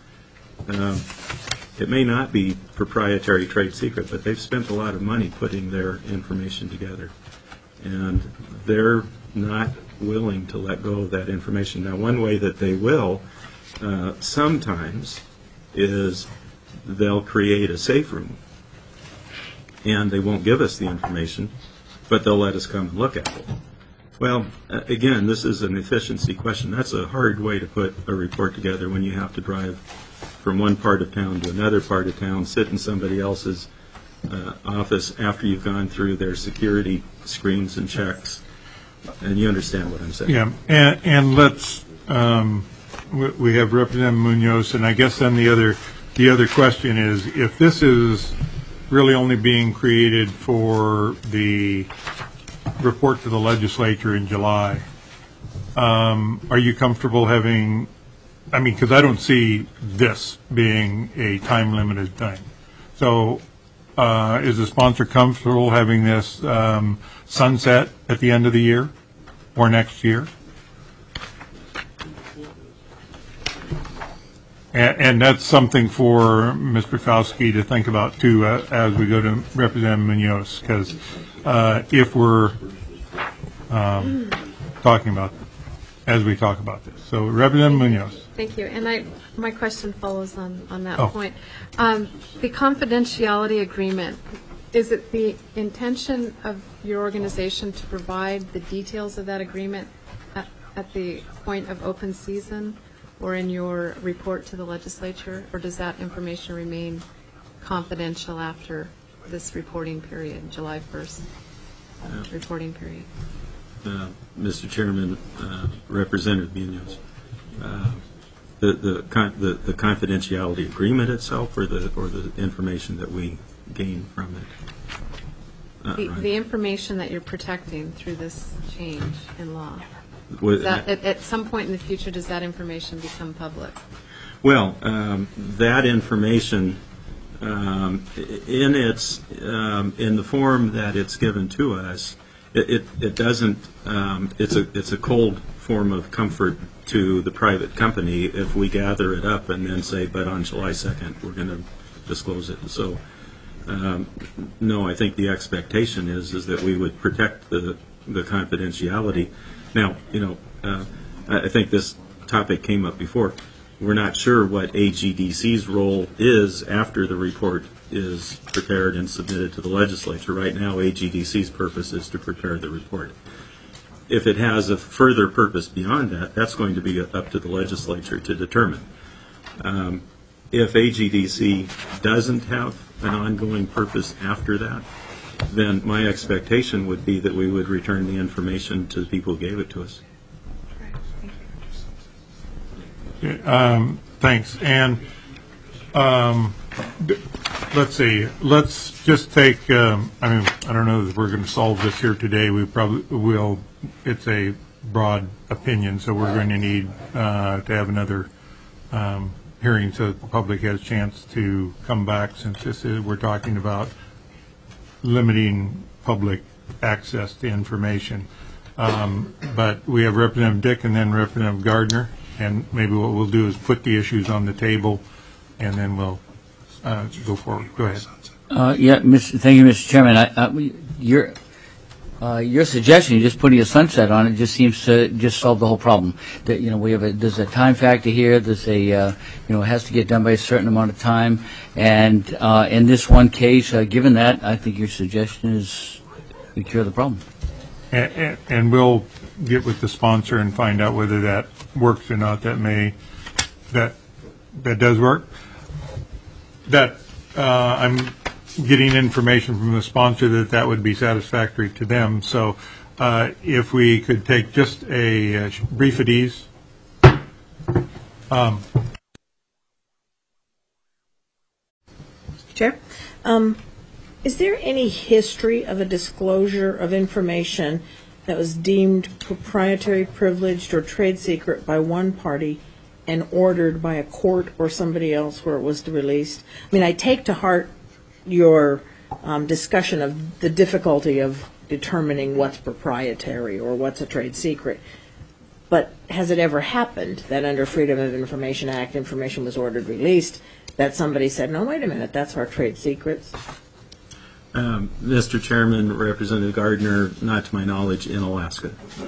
It may not be proprietary trade secret, but they've spent a lot of money putting their information together. And they're not willing to let go of that information. Now, one way that they will sometimes is they'll create a safe room, and they won't give us the information, but they'll let us come and look at it. Well, again, this is an efficiency question. That's a hard way to put a report together when you have to drive from one part of town to another part of town, sit in somebody else's office after you've gone through their security screens and checks. And you understand what I'm saying. Yeah, and let's, we have Representative Munoz, and I guess then the other question is, if this is really only being created for the report to the legislature in July, are you comfortable having, because I don't see this being a time-limited thing. So is the sponsor comfortable having this sunset at the end of the year or next year? And that's something for Mr. Kowski to think about, too, as we go to Representative Munoz, because if we're talking about, as we talk about this. So, Representative Munoz. Thank you. And my question follows on that point. The confidentiality agreement, is it the intention of your organization to provide the details of that agreement at the point of open season or in your report to the legislature, or does that information remain confidential after this reporting period, July 1st reporting period? Mr. Chairman, Representative Munoz, the confidentiality agreement itself, or the information that we gain from it? The information that you're protecting through this change in law. At some point in the future, does that information become public? Well, that information, in the form that it's given to us, it doesn't. It's a cold form of comfort to the private company if we gather it up and then say, but on July 2nd we're going to disclose it. So, no, I think the expectation is that we would protect the confidentiality. Now, I think this topic came up before. We're not sure what AGDC's role is after the report is prepared and submitted to the legislature. Right now, AGDC's purpose is to prepare the report. If it has a further purpose beyond that, that's going to be up to the legislature to determine. If AGDC doesn't have an ongoing purpose after that, then my expectation would be that we would return the information to the people who gave it to us. Thanks. And let's see. Let's just take. I don't know that we're going to solve this here today. We probably will. It's a broad opinion, so we're going to need to have another hearing so that the public has a chance to come back. Since we're talking about limiting public access to information. But we have Representative Dick and then Representative Gardner. And maybe what we'll do is put the issues on the table, and then we'll go forward. Go ahead. Thank you, Mr. Chairman. Your suggestion, just putting a sunset on it, just seems to just solve the whole problem. That there's a time factor here. There's it has to get done by a certain amount of time. And in this one case, given that, I think your suggestion is we cure the problem. And we'll get with the sponsor and find out whether that works or not. That does work. That I'm getting information from the sponsor that would be satisfactory to them. So if we could take just a brief at ease. Chair, is there any history of a disclosure of information that was deemed proprietary, privileged, or trade secret by one party and ordered by a court or somebody else where it was released? I mean, I take to heart your discussion of the difficulty of determining what's proprietary or what's a trade secret. But has it ever happened that under Freedom of Information Act information was ordered released that somebody said, no, wait a minute, that's our trade secrets? Mr. Chairman, Representative Gardner, not to my knowledge, in Alaska.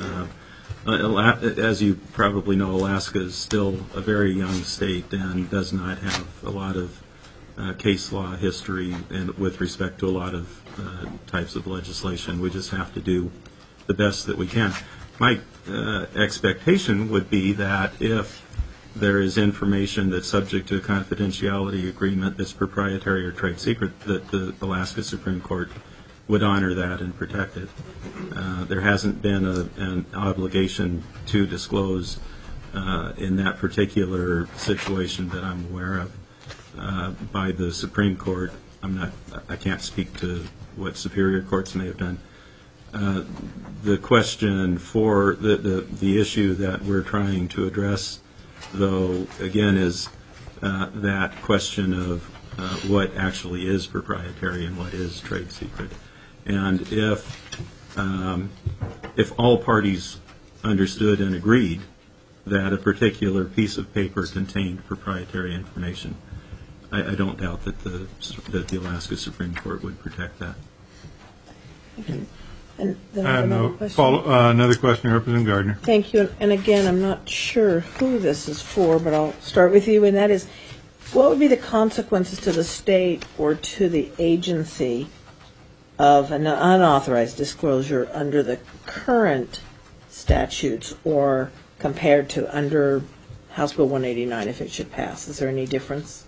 As you probably know, Alaska is still a very young state and does not have a lot of case law history with respect to a lot of types of legislation. We just have to do the best that we can. My expectation would be that if there is information that's subject to a confidentiality agreement that's proprietary or trade secret, that the Alaska Supreme Court would honor that and protect it. There hasn't been an obligation to disclose in that particular situation that I'm aware of by the Supreme Court. I can't speak to what superior courts may have done. The question for the issue that we're trying to address, though, again, is that question of what actually is proprietary and what is trade secret. And if all parties understood and agreed that a particular piece of paper contained proprietary information, I don't doubt that the Alaska Supreme Court would protect that. And then I have another question. Another question, Representative Gardner. Thank you. And again, I'm not sure who this is for, but I'll start with you, and that is, what would be the consequences to the state or to the agency of an unauthorized disclosure under the current statutes or compared to under House Bill 189 if it should pass? Is there any difference?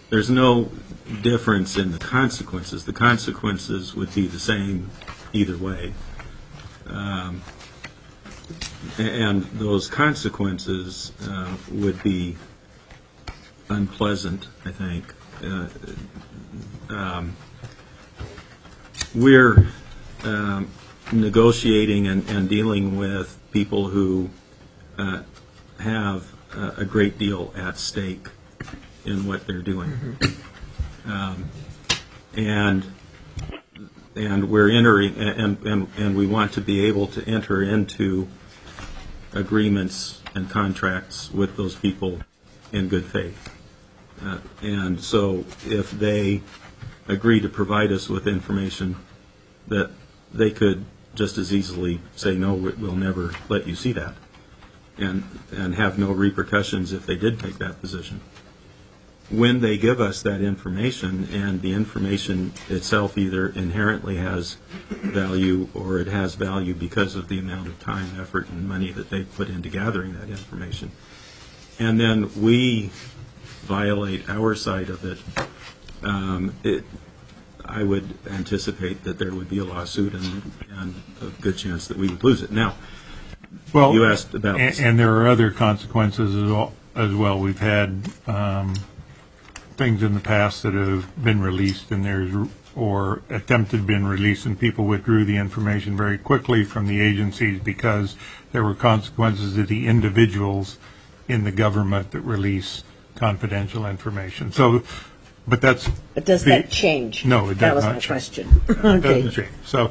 there's no difference in the consequences. The consequences would be the same either way. And those consequences would be unpleasant, I think. We're negotiating and dealing with people who have a great deal at stake in what they're doing. And we're entering, and we want to be able to enter into agreements and contracts with those people in good faith. And so if they agree to provide us with information, that they could just as easily say, no, we'll never let you see that, and have no repercussions if they did take that position. When they give us that information, and the information itself either inherently has value or it has value because of the amount of time, effort, and money that they put into gathering that information, and then we violate our side of it, I would anticipate that there would be a lawsuit and a good chance that we would lose it. Now, Well, you asked about... And there are other consequences as well. We've had things in the past that have been released or attempted to been released, and people withdrew the information very quickly from the agencies because there were consequences to the individuals in the government that release confidential information. So, but does that change? No, it does not. That was my question. Okay. It doesn't change. So,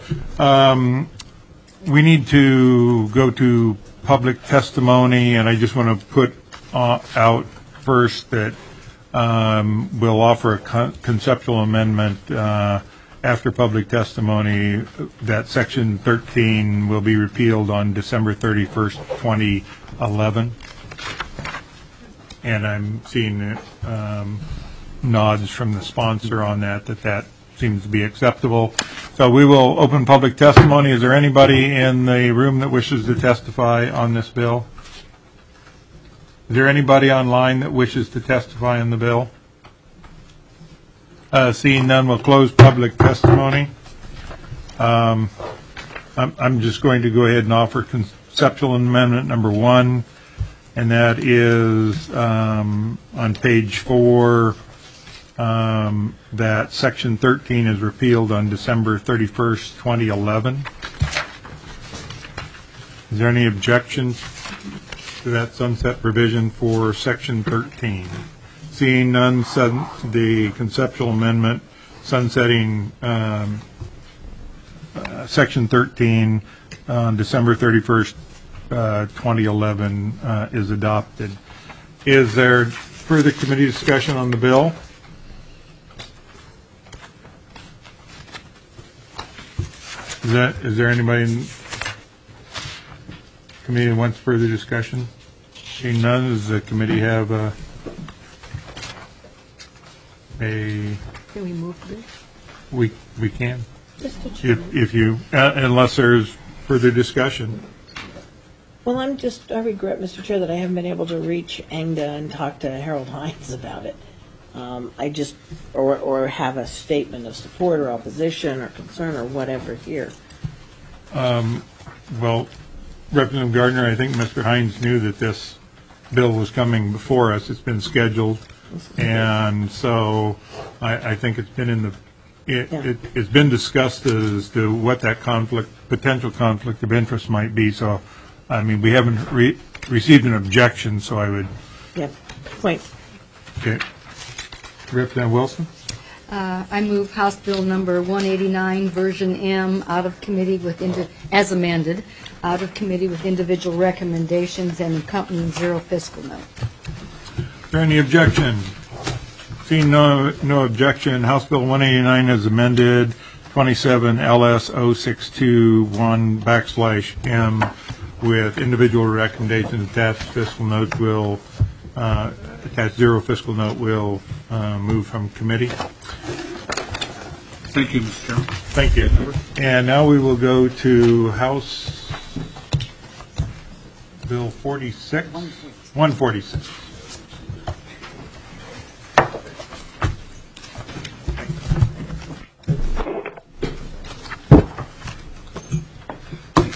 we need to go to public testimony, and I just want to put out first that we'll offer a conceptual amendment after public testimony that Section 13 will be repealed on December 31st, 2011. And I'm seeing nods from the sponsor on that seems to be acceptable. So we will open public testimony. Is there anybody in the room that wishes to testify on this bill? Is there anybody online that wishes to testify on the bill? Seeing none, we'll close public testimony. I'm just going to go ahead and offer conceptual amendment number 1, and that is on page 4, that Section 13 is repealed on December 31st, 2011. Is there any objections to that sunset provision for Section 13? Seeing none, the conceptual amendment sunsetting Section 13 on December 31st, 2011 is adopted. Is there further committee discussion on the bill? Is there anybody in committee that wants further discussion? Seeing none, does the committee have a... Can we move this? We can. If you, unless there's further discussion. Well, I regret, Mr. Chair, that I haven't been able to reach ANGDA and talk to Harold Hines about it. Or have a statement of support or opposition or concern or whatever here. Well, Representative Gardner, I think Mr. Hines knew that this bill was coming before us. It's been scheduled, and so I think it's been it's been discussed as to what that potential conflict of interest might be. So, I mean, we haven't received an objection, so I would. Yeah. Point. Okay. Representative Wilson? I move House Bill number 189, version M, out of committee as amended, out of committee with individual recommendations and accompanying zero fiscal note. Is there any objection? Seeing no objection, House Bill 189 is amended, 27 LS 0621/M, with individual recommendations attached. Fiscal note will attached zero fiscal note will move from committee. Thank you, Mr. Chairman. Thank you. And now we will go to House Bill 146.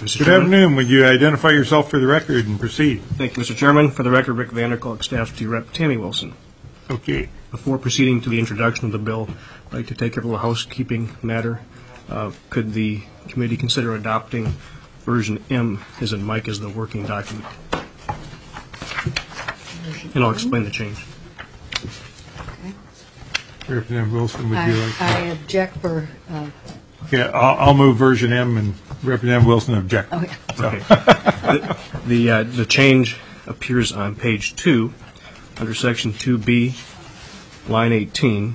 Mr. Good Chairman. afternoon. Would you identify yourself for the record and proceed? Thank you, Mr. Chairman. For the record, Rick Vanderkolk, staff to Rep. Tammy Wilson. Okay. Before proceeding to the introduction of the bill, I'd like to take care of a little housekeeping matter. Could the committee consider adopting version M, as in Mike, as the working document? And I'll explain the change. Representative Wilson, would you like to? I object for, Yeah, I'll move version M, and Representative Wilson object. okay. Okay. The change appears on page 2, under section 2B, line 18.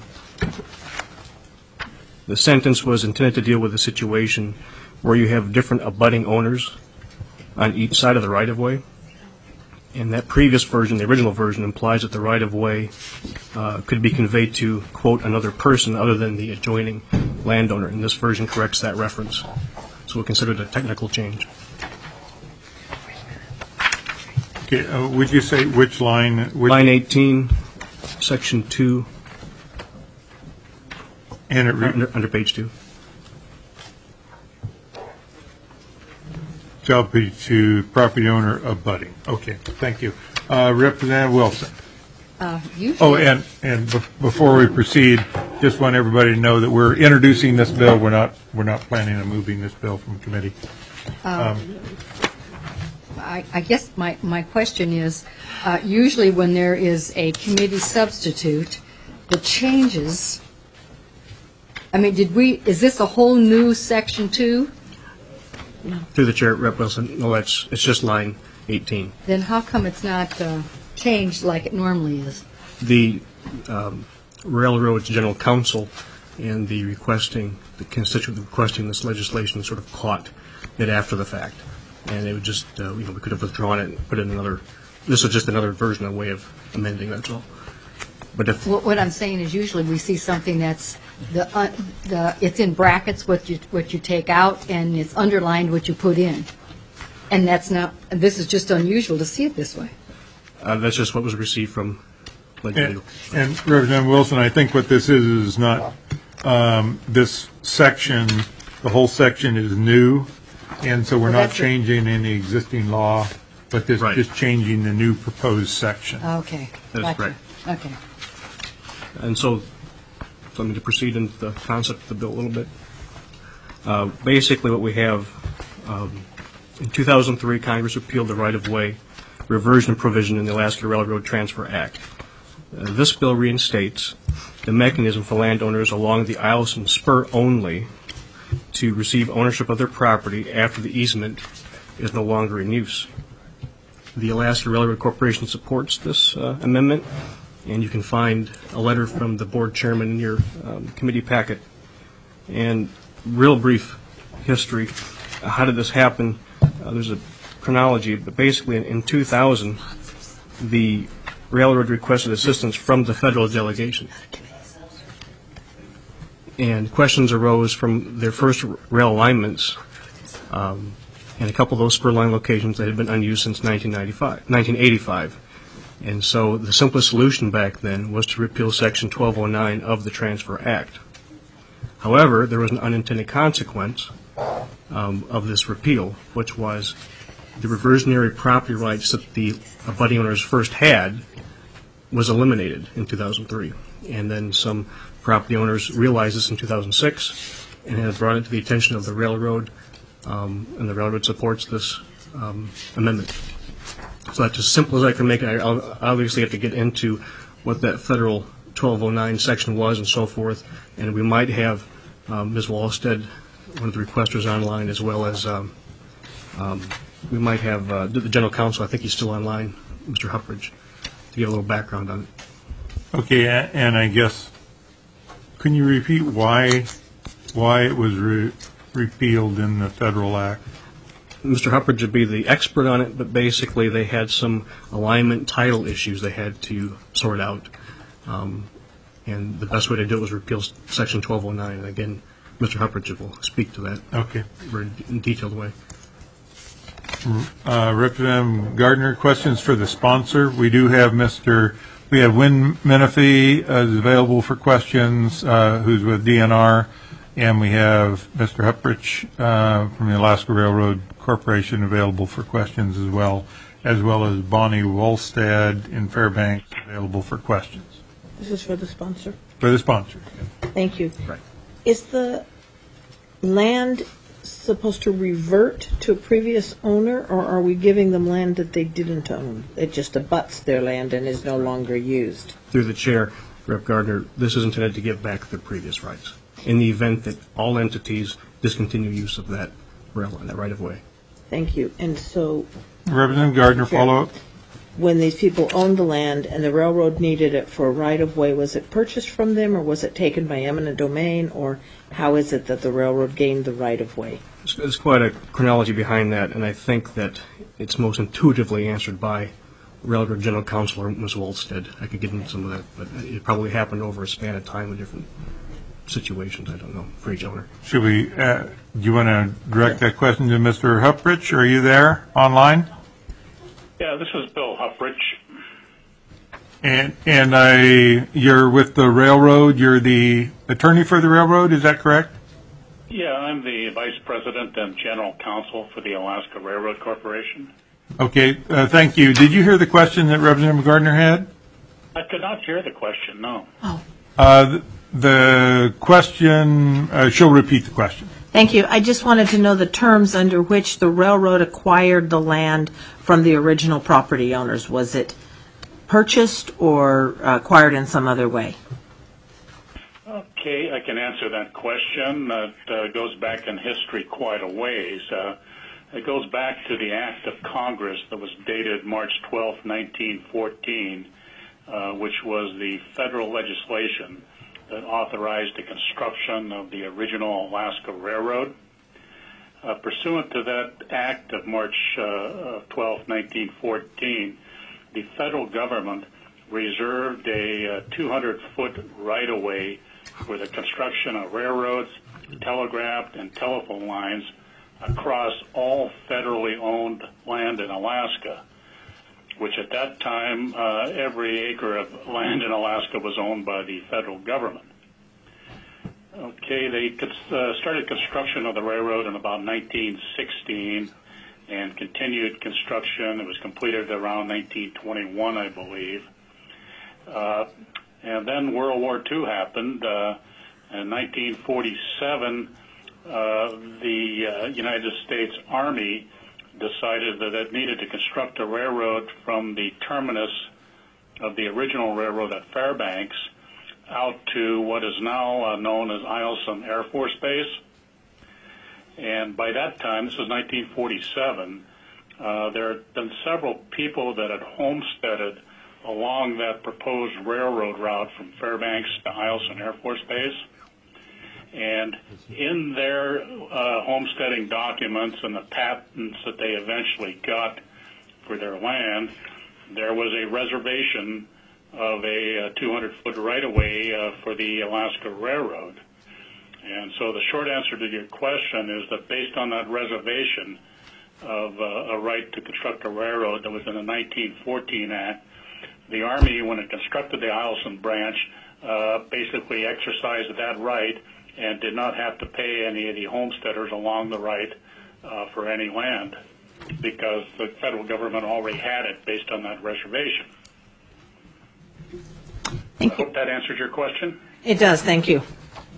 The sentence was intended to deal with a situation where you have different abutting owners on each side of the right-of-way. And that previous version, the original version, implies that the right-of-way could be conveyed to, quote, another person other than the adjoining landowner. And this version corrects that reference. So we'll consider it a technical change. Okay, would you say which line? Line 18, section 2, And under page 2. shall be to property owner abutting. Okay, thank you. Representative Wilson. Usually, Before we proceed, just want everybody to know that we're introducing this bill. We're not planning on moving this bill from committee. I guess my question is, usually when there is a committee substitute, the changes, I mean, is this a whole new section 2? Through the chair, Rep. Wilson, no, it's just line 18. Then how come it's not changed like it normally is? The Railroad's General Counsel and the constituent requesting this legislation sort of caught it after the fact. And it would just, we could have withdrawn it and put in another, this was just another version, a way of amending, that's all. But if What I'm saying is usually we see something that's, it's in brackets what you take out, and it's underlined what you put in. And that's not, this is just unusual to see it this way. that's just what was received from legislature. And Representative Wilson, I think what this is not, this section, the whole section is new, and so we're not changing any existing law, but this Right. just changing the new proposed section. Okay. That is Gotcha. correct. Okay. And so, let me to proceed into the concept of the bill a little bit. Basically, what we have, in 2003, Congress repealed the right-of-way reversion provision in the Alaska Railroad Transfer Act. This bill reinstates the mechanism for landowners along the Eielson Spur only to receive ownership of their property after the easement is no longer in use. The Alaska Railroad Corporation supports this amendment, and you can find a letter from the board chairman in your committee packet. And real brief history, how did this happen? There's a chronology, but basically in 2000, the railroad requested assistance from the federal delegation. And questions arose from their first rail alignments, and a couple of those spur line locations that had been unused since 1985. And so the simplest solution back then was to repeal Section 1209 of the Transfer Act. However, there was an unintended consequence of this repeal, which was the reversionary property rights that the abutting owners first had was eliminated in 2003. And then some property owners realized this in 2006 and have brought it to the attention of the railroad, and the railroad supports this amendment. So that's as simple as I can make it. I obviously have to get into what that federal 1209 section was and so forth, and we might have Ms. Wallstead, one of the requesters, online, as well as we might have the general counsel. I think he's still online, Mr. Huppridge, to give a little background on it. Okay, and I guess, can you repeat why it was repealed in the federal act? Mr. Huppridge would be the expert on it, but basically they had some alignment title issues they had to sort out. And the best way to do it was repeal Section 1209. And again, Mr. Huppridge will speak to that very in a detailed way. Representative Gardner, questions for the sponsor? We have Wynn Menifee is available for questions, who's with DNR, and we have Mr. Huppridge from the Alaska Railroad Corporation available for questions as well as Bonnie Wolstead in Fairbanks available for questions. This is for the sponsor? For the sponsor. Thank you. Right. Is the land supposed to revert to a previous owner, or are we giving them land that they didn't own? It just abuts their land and is no longer used? Through the chair, Rep. Gardner, this is intended to give back their previous rights in the event that all entities discontinue use of that rail and that right-of-way. Thank you. And so Representative Gardner, follow up. when these people owned the land and the railroad needed it for a right-of-way, was it purchased from them, or was it taken by eminent domain, or how is it that the railroad gained the right-of-way? There's quite a chronology behind that, and I think that it's most intuitively answered by Railroad General Counsel Ms. Wolstead. I could get into some of that, but it probably happened over a span of time in different situations, I don't know, for each owner. Should we, do you want to direct that question to Mr. Huprich? Are you there online? Yeah, this is Bill Huprich. And you're with the railroad, you're the attorney for the railroad, is that correct? Yeah, I'm the Vice President and General Counsel for the Alaska Railroad Corporation. Okay, thank you. Did you hear the question that Representative Gardner had? I could not hear the question, no. The question, she'll repeat the question. Thank you. I just wanted to know the terms under which the railroad acquired the land from the original property owners. Was it purchased or acquired in some other way? Okay, I can answer that question. That goes back in history quite a ways. It goes back to the Act of Congress that was dated March 12, 1914, which was the federal legislation that authorized the construction of the original Alaska Railroad. Pursuant to that act of March 12, 1914, the federal government reserved a 200-foot right-of-way for the construction of railroads, telegraph, and telephone lines across all federally owned land in Alaska, which at that time, every acre of land in Alaska was owned by the federal government. Okay, they started construction of the railroad in about 1916 and continued construction. It was completed around 1921, I believe. And then World War II happened. In 1947, the United States Army decided that it needed to construct a railroad from the terminus of the original railroad at Fairbanks out to what is now known as Eielson Air Force Base. And by that time, this was 1947, there had been several people that had homesteaded along that proposed railroad route from Fairbanks to Eielson Air Force Base. And in their homesteading documents and the patents that they eventually got for their land, there was a reservation of a 200-foot right-of-way for the Alaska Railroad. And so the short answer to your question is that based on that reservation of a right to construct a railroad that was in the 1914 Act, the Army, when it constructed the Eielson branch, basically exercised that right and did not have to pay any of the homesteaders along the right for any land because the federal government already had it based on that reservation. I hope that answers your question. It does. Thank you.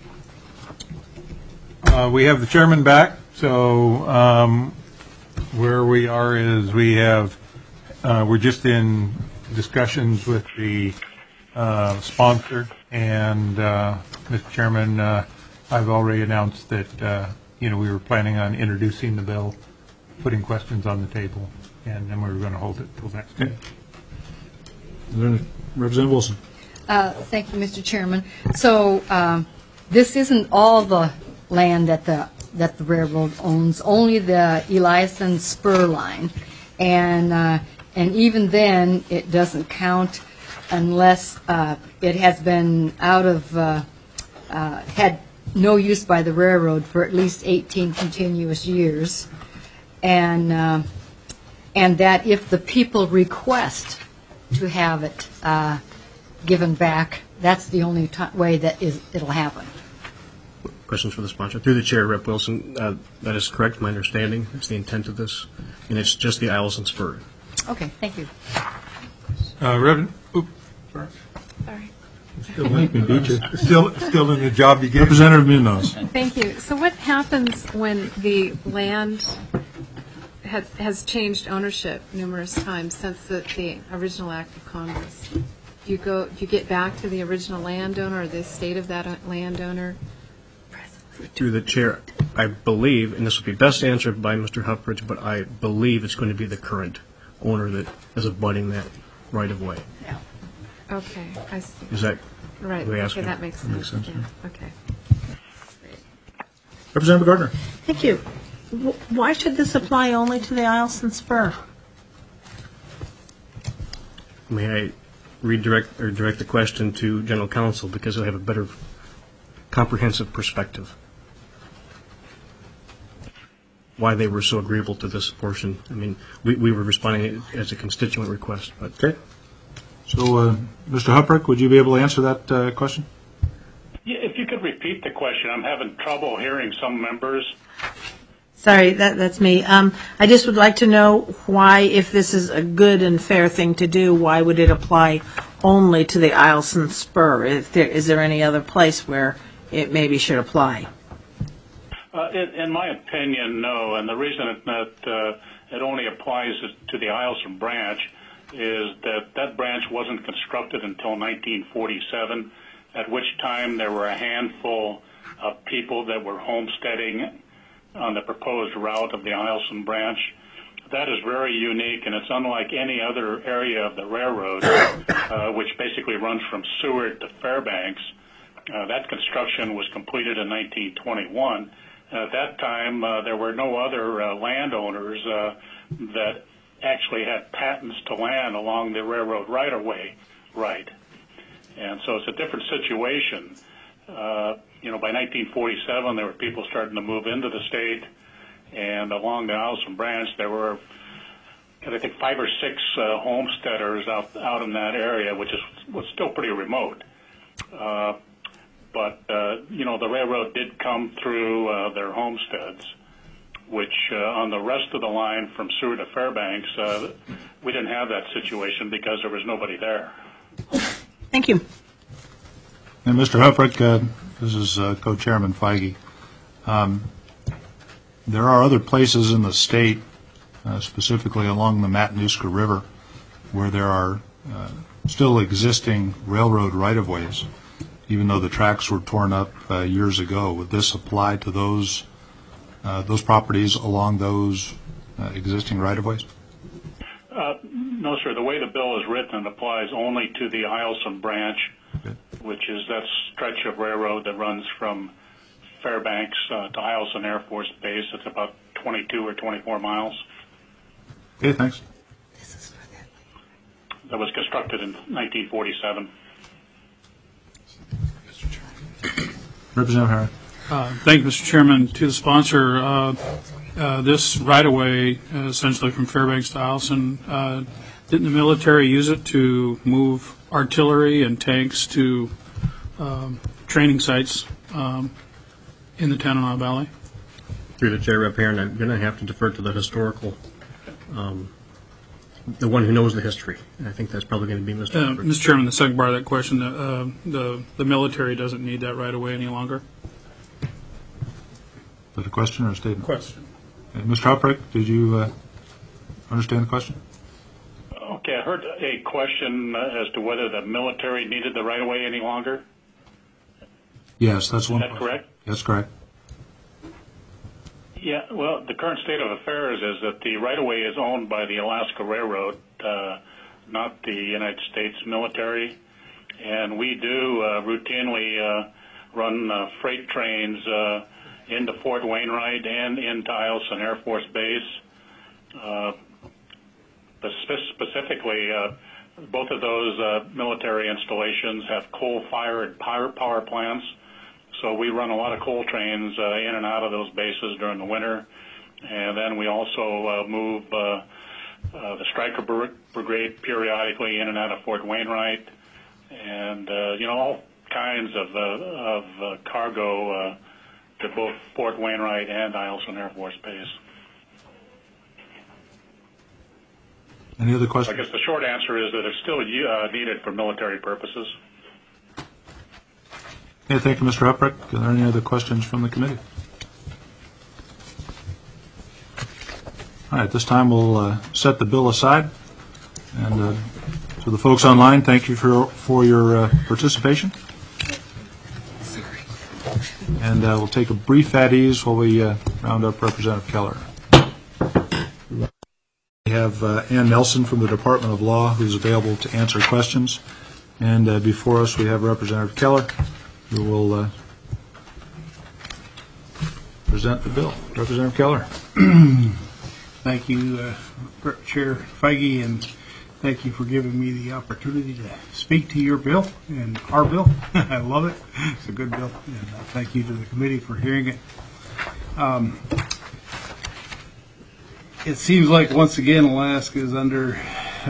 We have the chairman back, so where we are is we're just in discussions with the sponsor, and Mr. Chairman, I've already announced that we were planning on introducing the bill, putting questions on the table, and then we were going to hold it till next day. Representative Wilson. Thank you, Mr. Chairman. So this isn't all the land that the railroad owns, only the Eliason spur line, and even then it doesn't count unless it has been out of had no use by the railroad for at least 18 continuous years, and that if the people request to have it given back, that's the only way that it'll happen. questions for the sponsor. Through the chair, Rep. Wilson, that is correct, my understanding. That's the intent of this, and it's just the aisles and spur. Okay, thank you. Reverend, sorry. Sorry. Still in the job you gave. Representative Munoz. Thank you. So what happens when the land has changed ownership numerous times since the original act of Congress? Do you get back to the original landowner or the estate of that landowner? Through the chair, I believe, and this will be best answered by Mr. Huffbridge, but I believe it's going to be the current owner that is abutting that right of way. Yeah. Okay, I see. Is that right? the way Okay, that makes sense. Makes sense, Yeah. Okay. Representative Gardner. Thank you. Why should this apply only to the aisles and spur? May I direct the question to General Counsel because he'll have a better comprehensive perspective. Why they were so agreeable to this portion. I mean, we were responding as a constituent request. But. Okay. So, Mr. Huprick, would you be able to answer that question? Yeah, if you could repeat the question. I'm having trouble hearing some members. Sorry, that's me. I just would like to know why, if this is a good and fair thing to do, why would it apply only to the aisles and spur? Is there any other place where it maybe should apply? In my opinion, no. And the reason it only applies to the Eielson branch is that branch wasn't constructed until 1947, at which time there were a handful of people that were homesteading on the proposed route of the Eielson branch. That is very unique, and it's unlike any other area of the railroad, which basically runs from Seward to Fairbanks. That construction was completed in 1921. At that time, there were no other landowners that actually had patents to land along the railroad right-of-way right. And so it's a different situation. By 1947, there were people starting to move into the state, and along the Eielson branch, there were, I think, 5 or 6 homesteaders out in that area, which was still pretty remote. But the railroad did come through their homesteads, which on the rest of the line from Seward to Fairbanks, we didn't have that situation because there was nobody there. Thank you. And Mr. Huprick, this is Co-Chairman Feige. There are other places in the state, specifically along the Matanuska River, where there are still existing railroad right-of-ways, even though the tracks were torn up years ago. Would this apply to those properties along those existing right-of-ways? No, sir. The way the bill is written, it applies only to the Eielson branch, okay, which is that stretch of railroad that runs from Fairbanks to Eielson Air Force Base. It's about 22 or 24 miles. Okay, thanks. That was constructed in 1947. Representative Herrick. Thank you, Mr. Chairman. To the sponsor, this right-of-way, essentially from Fairbanks to Eielson, didn't the military use it to move artillery and tanks to training sites in the Tanana Valley? Through the chair, Rep. Herron, I'm going to have to defer to the historical, the one who knows the history. I think that's probably going to be Mr. Mr. Chairman, the second part of that question, the military doesn't need that right-of-way any longer. Is that a question or a statement? Question. Mr. Huprick, did you understand the question? Okay, I heard a question as to whether the military needed the right-of-way any longer. Yes, that's one. Is that correct? That's correct. Yeah, well, the current state of affairs is that the right-of-way is owned by the Alaska Railroad, not the United States military, and we do routinely run freight trains into Fort Wainwright and into Eielson Air Force Base. But specifically, both of those military installations have coal-fired power plants, so we run a lot of coal trains in and out of those bases during the winter. And then we also move the Stryker Brigade periodically in and out of Fort Wainwright, and all kinds of cargo to both Fort Wainwright and Eielson Air Force Base. Any other I questions? guess the short answer is that it's still needed for military purposes. Okay, thank you, Mr. Uprick. Are there any other questions from the committee? All right, at this time we'll set the bill aside. And to the folks online, thank you for your participation. And we'll take a brief at ease while we round up Representative Keller. We have Ann Nelson from the Department of Law who's available to answer questions. And before us we have Representative Keller who will present the bill. Representative Keller. Thank you, Chair Feige, and thank you for giving me the opportunity to speak to your bill and our bill. I love it. It's a good bill, and thank you to the committee for hearing it. It seems like, once again, Alaska is under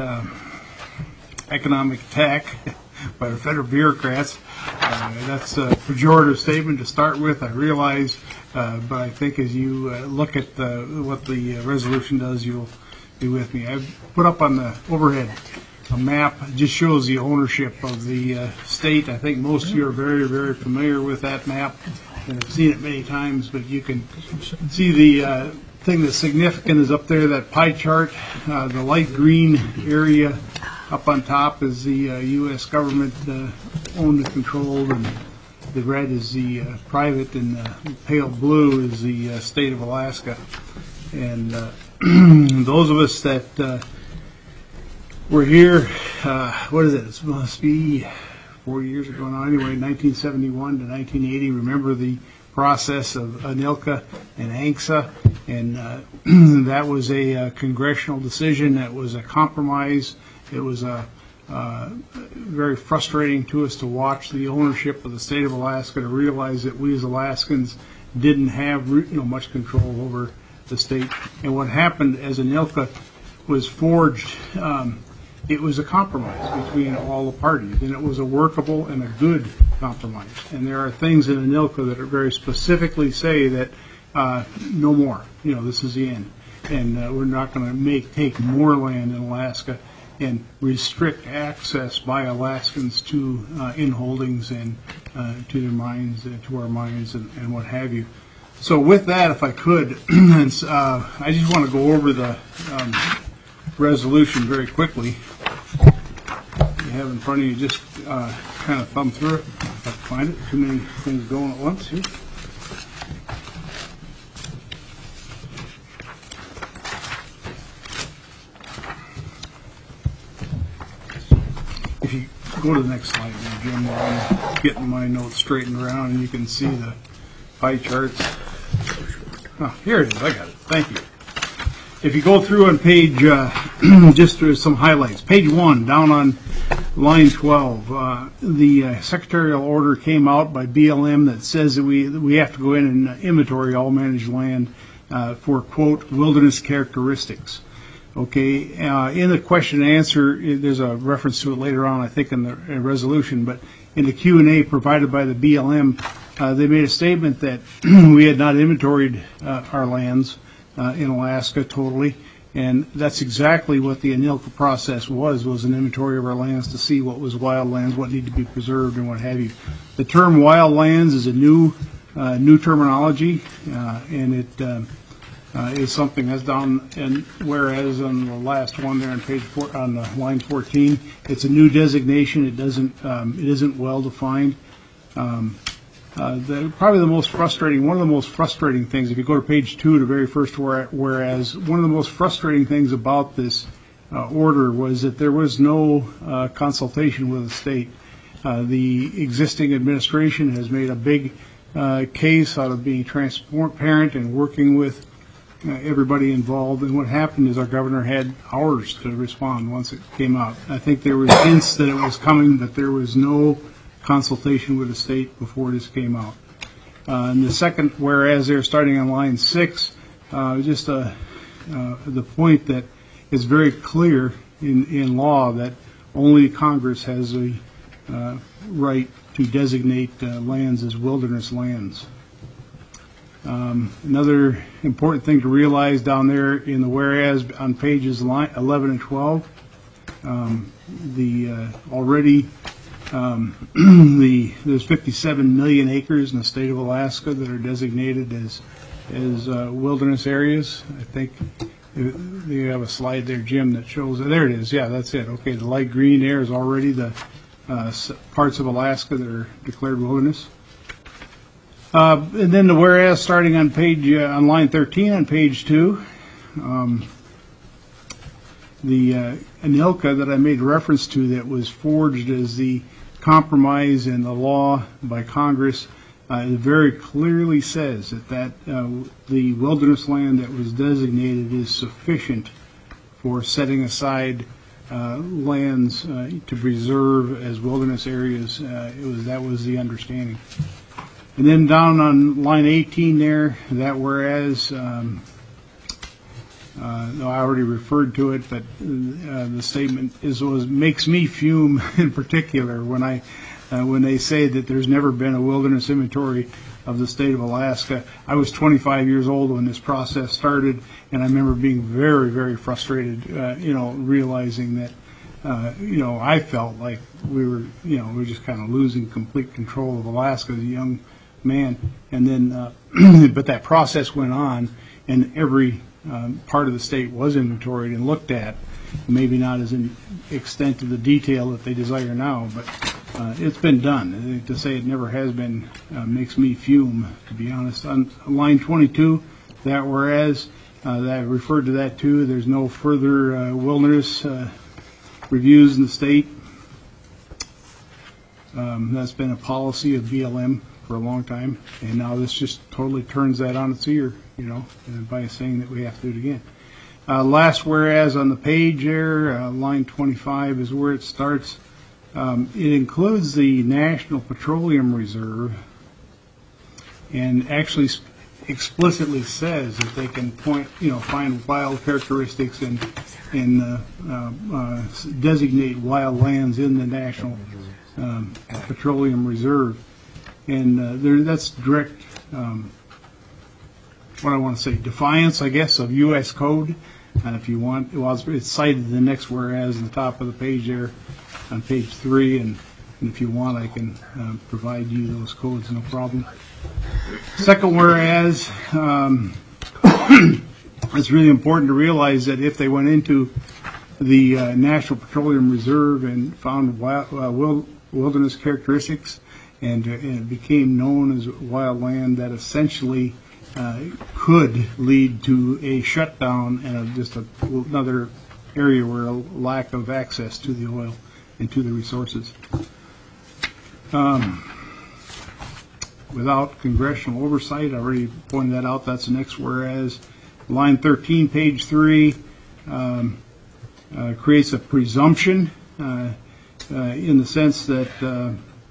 economic attack by the federal bureaucrats. That's a pejorative statement to start with, I realize, but I think as you look at what the resolution does, you'll be with me. I've put up on the overhead a map that just shows the ownership of the state. I think most of you are very, very familiar with that map and have seen it many times, but you can see the thing that's significant is up there, that pie chart. The light green area up on top is the U.S. government owned and controlled, and the red is the private, and the pale blue is the state of Alaska. And those of us that were here, what is it? It must be 4 years ago now. Anyway, 1971 to 1980. Remember the process of ANILCA and ANCSA, and that was a congressional decision. That was a compromise. It was very frustrating to us to watch the ownership of the state of Alaska, to realize that we as Alaskans didn't have much control over the state. And what happened as ANILCA was forged, it was a compromise between all the parties, and it was a workable and a good compromise. And there are things in ANILCA that are very specifically say that no more, this is the end. And we're not going to take more land in Alaska and restrict access by Alaskans to in-holdings and to their mines, to our mines, and what have you. So with that, if I could, I just want to go over the resolution very quickly. You have in front of you, just kind of thumb through it. If I can find it, too many things going at once here. If you go to the next slide, Jim, while I'm getting my notes straightened around, and you can see the pie charts. Oh, here it is. I got it. Thank you. If you go through on page, just through some highlights. Page 1, down on line 12, the secretarial order came out by BLM that says that we have to go in and inventory all managed land for, quote, wilderness characteristics. Okay, in the question and answer, there's a reference to it later on, I think, in the resolution, but in the Q&A provided by the BLM, they made a statement that we had not inventoried our lands in Alaska totally, and that's exactly what the ANILCA process was an inventory of our lands to see what was wild lands, what needed to be preserved, and what have you. The term wild lands is a new terminology, and it is something that's down, and whereas on the last one there on page 4, on line 14, it's a new designation. It isn't well defined. Probably the most frustrating, one of the most frustrating things, if you go to page 2, the very first whereas, one of the most frustrating things about this order was that there was no consultation with the state. The existing administration has made a big case out of being transparent and working with everybody involved, and what happened is our governor had hours to respond once it came out. I think there was hints that it was coming, but there was no consultation with the state before this came out. And the second, whereas they're starting on line 6, just the point that is very clear in law that only Congress has the right to designate lands as wilderness lands. Another important thing to realize down there in the whereas on pages 11 and 12, there's 57 million acres in the state of Alaska that are designated as wilderness areas. I think you have a slide there, Jim, that shows. There it is. Yeah, that's it. Okay, the light green there is already the parts of Alaska that are declared wilderness. And then the whereas starting on line 13 on page 2, the ANILCA that I made reference to that was forged as the compromise in the law by Congress, it very clearly says that the wilderness land that was designated is sufficient for setting aside lands to preserve as wilderness areas. That was the understanding. And then down on line 18 there, that whereas, I already referred to it, but the statement makes me fume in particular when they say that there's never been a wilderness inventory of the state of Alaska. I was 25 years old when this process started, and I remember being very, very frustrated, realizing that, I felt like we were just kind of losing complete control of Alaska as a young man. And then, but that process went on, and every part of the state was inventoried and looked at, maybe not as in extent to the detail that they desire now, but it's been done. To say it never has been makes me fume, to be honest. On line 22, that whereas, that referred to that too, there's no further wilderness reviews in the state. That's been a policy of BLM for a long time, and now this just totally turns that on its ear, by saying that we have to do it again. Last whereas on the page there, line 25 is where it starts. It includes the National Petroleum Reserve, and actually explicitly says that they can find wild characteristics and designate wild lands in the National Petroleum Reserve. And that's direct, what I want to say, defiance, I guess, of U.S. code. If you want, it's cited in the next whereas on the top of the page there on page 3. And if you want, I can provide you those codes, no problem. Second whereas, it's really important to realize that if they went into the National Petroleum Reserve and found wilderness characteristics, and it became known as wild land, that essentially could lead to a shutdown and just another area where a lack of access to the oil and to the resources. Without congressional oversight, I already pointed that out, that's the next whereas. Line 13, page 3, creates a presumption in the sense that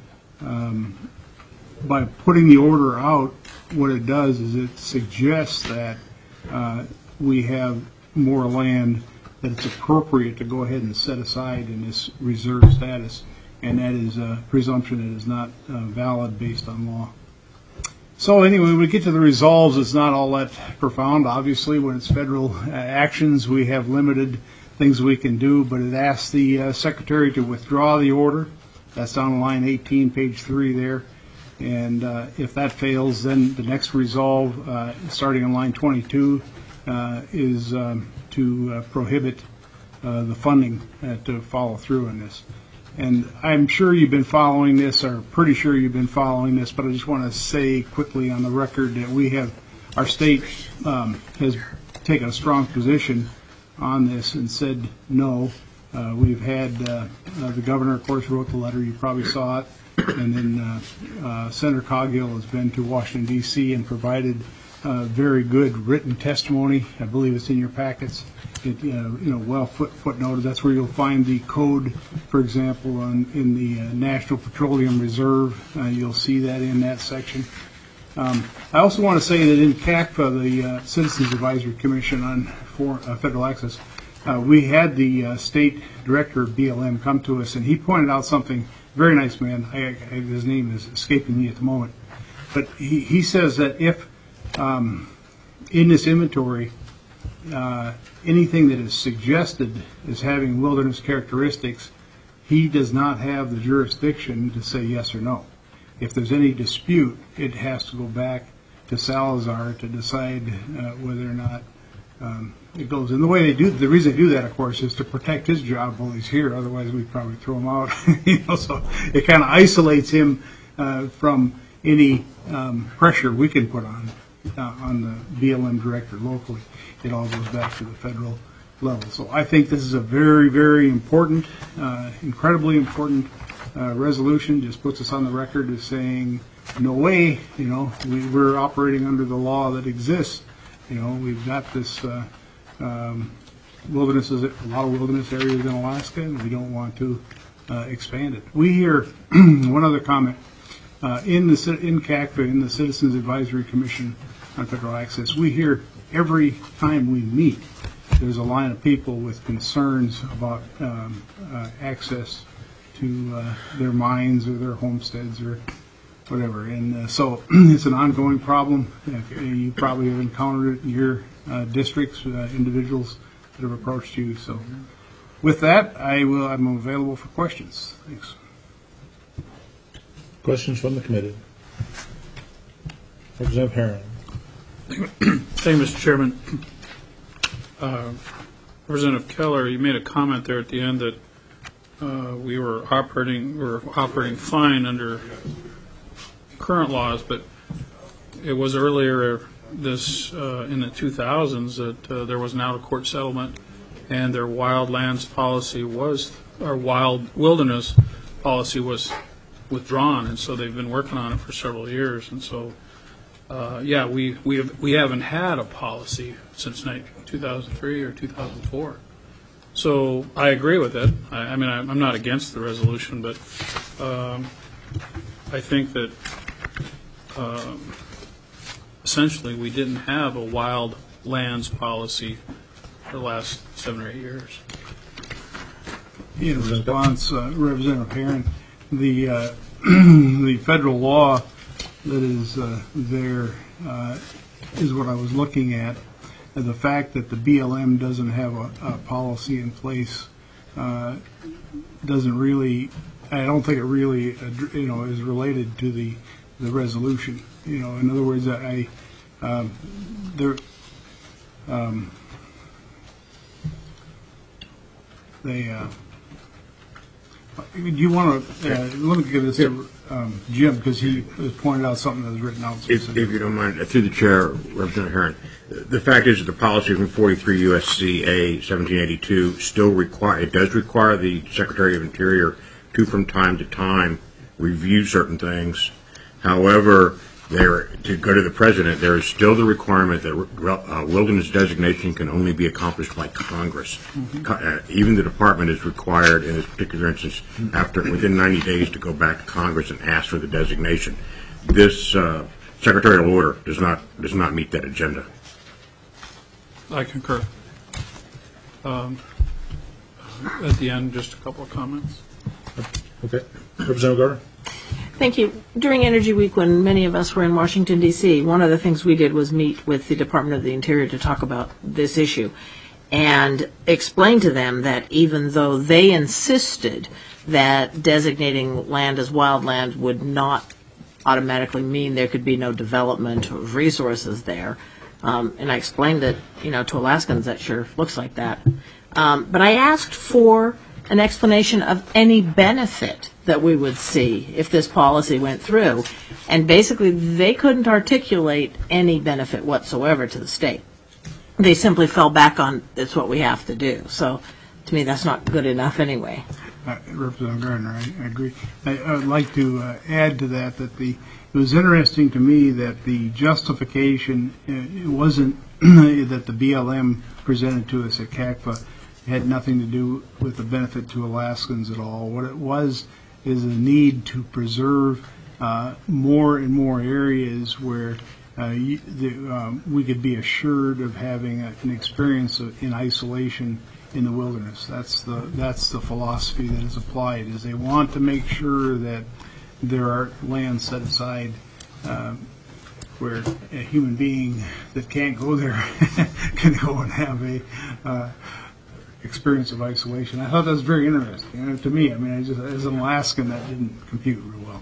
by putting the order out, what it does is it suggests that we have more land that it's appropriate to go ahead and set aside in this reserve status, and that is a presumption that is not valid based on law. So anyway, when we get to the resolves, it's not all that profound. Obviously, when it's federal actions, we have limited things we can do, but it asks the Secretary to withdraw the order. That's down line 18, page 3 there. And if that fails, then the next resolve, starting on line 22, is to prohibit the funding to follow through on this. And I'm sure you've been following this, or pretty sure you've been following this, but I just want to say quickly on the record that our state has taken a strong position on this and said no. We've had, the governor, of course, wrote the letter, you probably saw it, and then Senator Coghill has been to Washington, D.C. and provided very good written testimony. I believe it's in your packets. Well footnoted. That's where you'll find the code, for example, in the National Petroleum Reserve. You'll see that in that section. I also want to say that in CACFA, the Citizens Advisory Commission on Federal Access, we had the state director of BLM come to us, and he pointed out something. Very nice man. His name is escaping me at the moment. But he says that if in this inventory, anything that is suggested as having wilderness characteristics, he does not have the jurisdiction to say yes or no. If there's any dispute, it has to go back to Salazar to decide whether or not it goes. And the way they do, the reason they do that, of course, is to protect his job while he's here. Otherwise, we'd probably throw him out. So it kind of isolates him from any pressure we can put on the BLM director locally. It all goes back to the federal level. So I think this is a very, very important, incredibly important resolution. Just puts us on the record as saying, no way, we're operating under the law that exists. We've got this wilderness, a lot of wilderness areas in Alaska, and we don't want to expand it. We hear one other comment in CACFA, in the Citizens Advisory Commission on Federal Access. We hear every time we meet, there's a line of people with concerns about access to their mines or their homesteads or whatever. And so it's an ongoing problem. You probably have encountered it in your districts, individuals that have approached you. So with that, I'm available for questions. Thanks. Questions from the committee? Representative Herron. Thank you, Mr. Chairman. Representative Keller, you made a comment there at the end that we were operating fine under current laws, but it was earlier this in the 2000s that there was an out-of-court settlement, and their wild lands policy or wild wilderness policy was withdrawn, and so they've been working on it for several years, and so we haven't had a policy since 2003 or 2004. So I agree with it. I mean, I'm not against the resolution, but I think that essentially we didn't have a wild lands policy for the last 7 or 8 years. In response, Representative Herron, the federal law that is there is what I was looking at. The fact that the BLM doesn't have a policy in place doesn't really, I don't think it really, is related to the resolution. In other words, do you want to, let me give this to Jim, because he has pointed out something that was written out. If you don't mind, through the chair, Representative Herron, the fact is that the policy from 43 U.S.C. A. 1782 it does require the Secretary of Interior to, from time to time, review certain things. However, to go to the President, there is still the requirement that wilderness designation can only be accomplished by Congress. Mm-hmm. Even the Department is required, in this particular instance, within 90 days to go back to Congress and ask for the designation. This secretarial order does not meet that agenda. I concur. At the end, just a couple of comments. Okay. Representative Gardner. Thank you. During Energy Week, when many of us were in Washington, D.C., one of the things we did was meet with the Department of the Interior to talk about this issue and explain to them that even though they insisted that designating land as wild land would not automatically mean there could be no development of resources there, and I explained that, to Alaskans that sure looks like that. But I asked for an explanation of any benefit that we would see if this policy went through. And basically, they couldn't articulate any benefit whatsoever to the state. They simply fell back on, it's what we have to do. So, to me, that's not good enough anyway. Representative Gardner, I agree. I'd like to add to that it was interesting to me that the justification, it wasn't that the BLM presented to us at CACFA had nothing to do with the benefit to Alaskans at all. What it was is a need to preserve more and more areas where we could be assured of having an experience in isolation in the wilderness. That's the philosophy that is applied, is they want to make sure that there are lands set aside where a human being that can't go there can go and have a experience of isolation. I thought that was very interesting. To me, I mean, as an Alaskan, that didn't compute real well.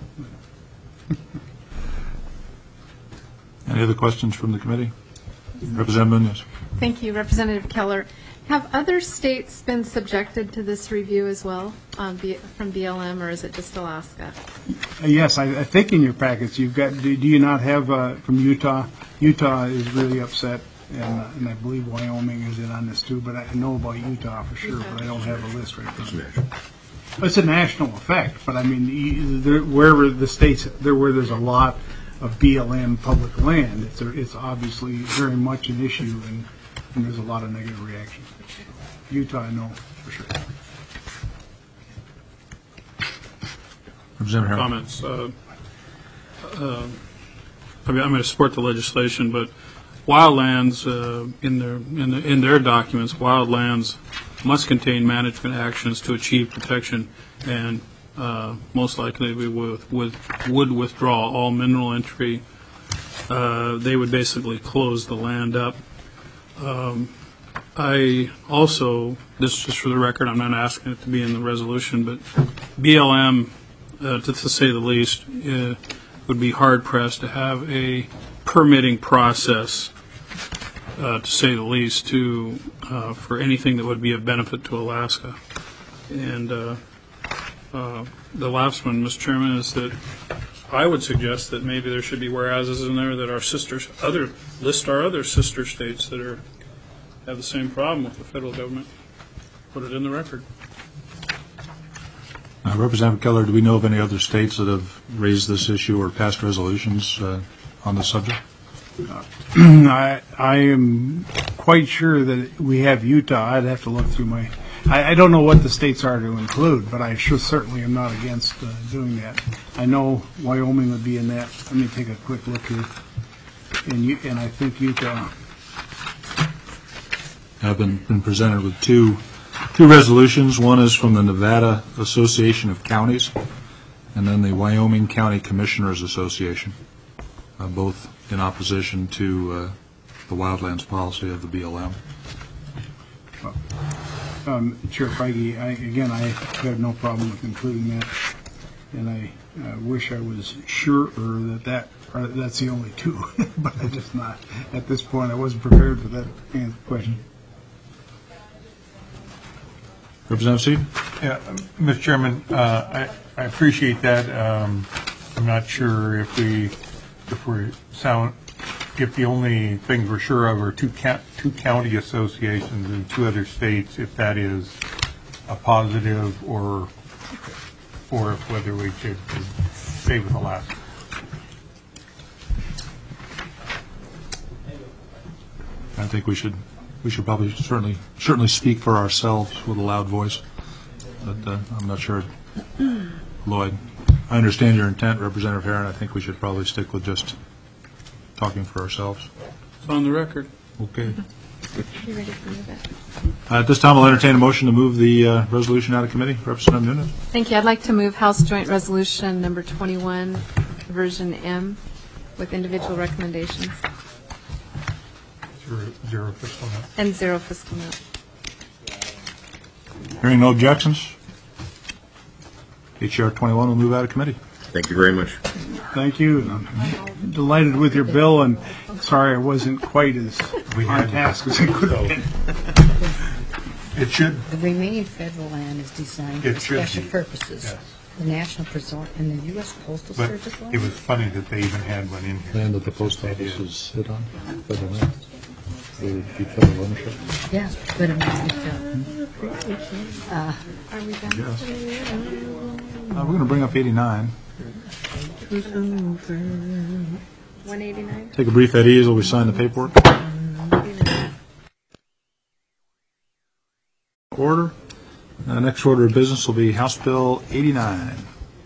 Any other questions from the committee? Representative Munoz. Thank you, Representative Keller. Have other states been subjected to this review as well from BLM, or is it just Alaska? Yes, I think in your packets you've got. Do you not have from Utah? Utah is really upset, and I believe Wyoming is in on this too. But I know about Utah for sure, but I don't have a list right now. It's a national effect, but I mean, wherever the states where there's a lot of BLM public land, it's obviously very much an issue, and there's a lot of negative reaction. Utah, I know for sure. Representative Comments. I mean, I'm going to support the legislation, but wildlands in their documents, wildlands must contain management actions to achieve protection, and most likely we would withdraw all mineral entry. They would basically close the land up. I also, this is just for the record, I'm not asking it to be in the resolution, but BLM, to say the least, would be hard-pressed to have a permitting process, to say the least, for anything that would be of benefit to Alaska. And the last one, Mr. Chairman, is that I would suggest that maybe there should be whereases in there that our other sister states that have the same problem with the federal government. Put it in the record. Representative Keller, do we know of any other states that have raised this issue or passed resolutions on the subject? I am quite sure that we have Utah. I'd have to look through my. I don't know what the states are to include, but I certainly am not against doing that. I know Wyoming would be in that. Let me take a quick look here. And I think Utah. I've been presented with two resolutions. One is from the Nevada Association of Counties, and then the Wyoming County Commissioners Association, both in opposition to the wildlands policy of the BLM. Chair Feige, I have no problem with including that, and I wish I was sure that's the only two, but I'm just not. At this point, I wasn't prepared for that question. Representative Seed? Yeah, Mr. Chairman, I appreciate that. I'm not sure if the only things we're sure of are two county associations in two other states, if that is a positive or if whether we should stay with Alaska. I think we should probably certainly speak for ourselves with a loud voice, but I'm not sure. Lloyd, I understand your intent, Representative Herron. I think we should probably stick with just talking for ourselves. It's on the record. Okay. You ready to move it? At this time, I'll entertain a motion to move the resolution out of committee. Representative Nunes. Thank you. I'd like to move House Joint Resolution number 21, version M, with individual recommendations. Zero fiscal note. And zero fiscal note. Hearing no objections, H.R. 21 will move out of committee. Thank you very much. Thank you. I'm delighted with your bill, and sorry I wasn't quite as on task as I could have been. It should. The remaining federal land is designed for special purposes. Yes. The National Preserve and the U.S. Postal But Service land? it was funny that they even had one in here. Land that the post office is sit on, federal land. It would be federal ownership. Yeah, but it makes me feel. Are we done? Yes. We're going to bring up 89. 189? Take a brief at ease while we sign the paperwork. Order. Next order of business will be House Bill 89.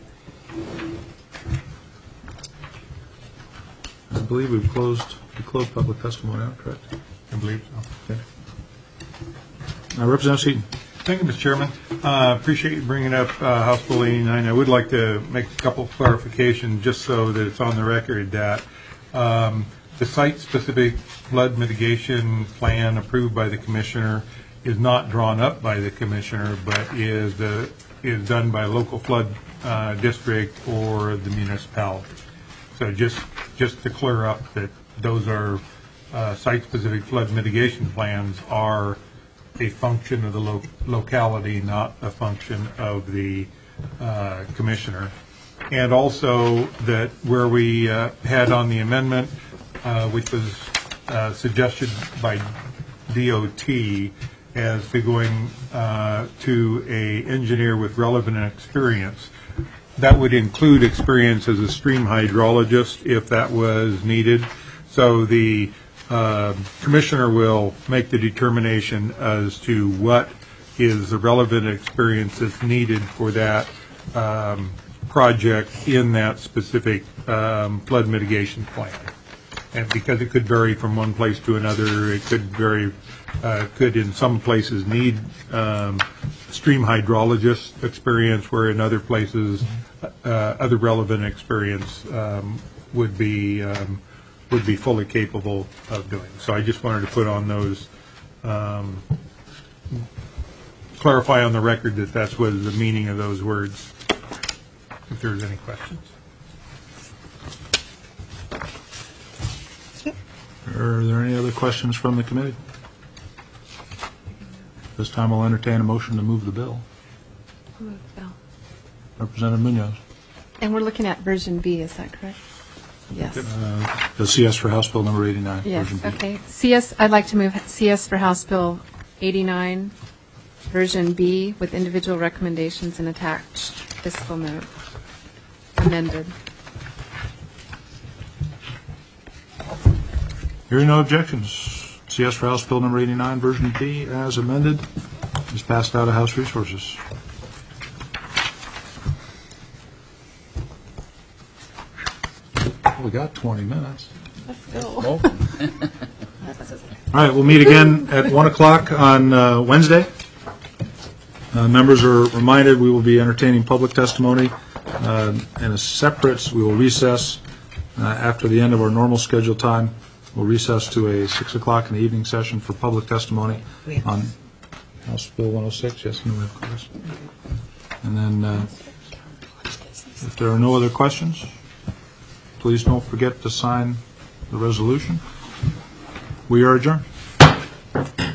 I believe we closed public testimony out, correct? I believe so. Okay. Representative Seaton. Thank you, Mr. Chairman. Appreciate you bringing up House Bill 89. I would like to make a couple of clarifications just so that it's on the record that The site-specific flood mitigation plan approved by the commissioner is not drawn up by the commissioner, but is done by local flood district or the municipality. So just to clear up that those are site-specific flood mitigation plans are a function of the locality, not a function of the commissioner. And also that where we had on the amendment, which was suggested by DOT as to going to a engineer with relevant experience, that would include experience as a stream hydrologist if that was needed. So the commissioner will make the determination as to what is the relevant experience that's needed for that project in that specific flood mitigation plan. And because it could vary from one place to another, it could vary, could in some places need stream hydrologist experience, where in other places other relevant experience would be fully capable of doing. So I just wanted to put on those, clarify on the record that that's what the meaning of those words, if there's any questions. Are there any other questions from the committee? This time I'll entertain a motion to move the bill. Move the bill. Representative Munoz. And we're looking at version B, is that correct? Yes. The CS for House Bill number 89. Yes, version B. okay. CS, I'd like to move CS for House Bill 89, version B, with individual recommendations and attached fiscal note, amended. Hearing no objections, CS for House Bill number 89, version B, as amended, is passed out of House Resources. We got 20 minutes. Let's go. All right, we'll meet again at 1 o'clock on Wednesday. Members are reminded we will be entertaining public testimony in a separate, we will recess after the end of our normal scheduled time. We'll recess to a 6 o'clock in the evening session for public testimony on House Bill 106. Yes, no, of course. And then if there are no other questions, please don't forget to sign the resolution. We are adjourned.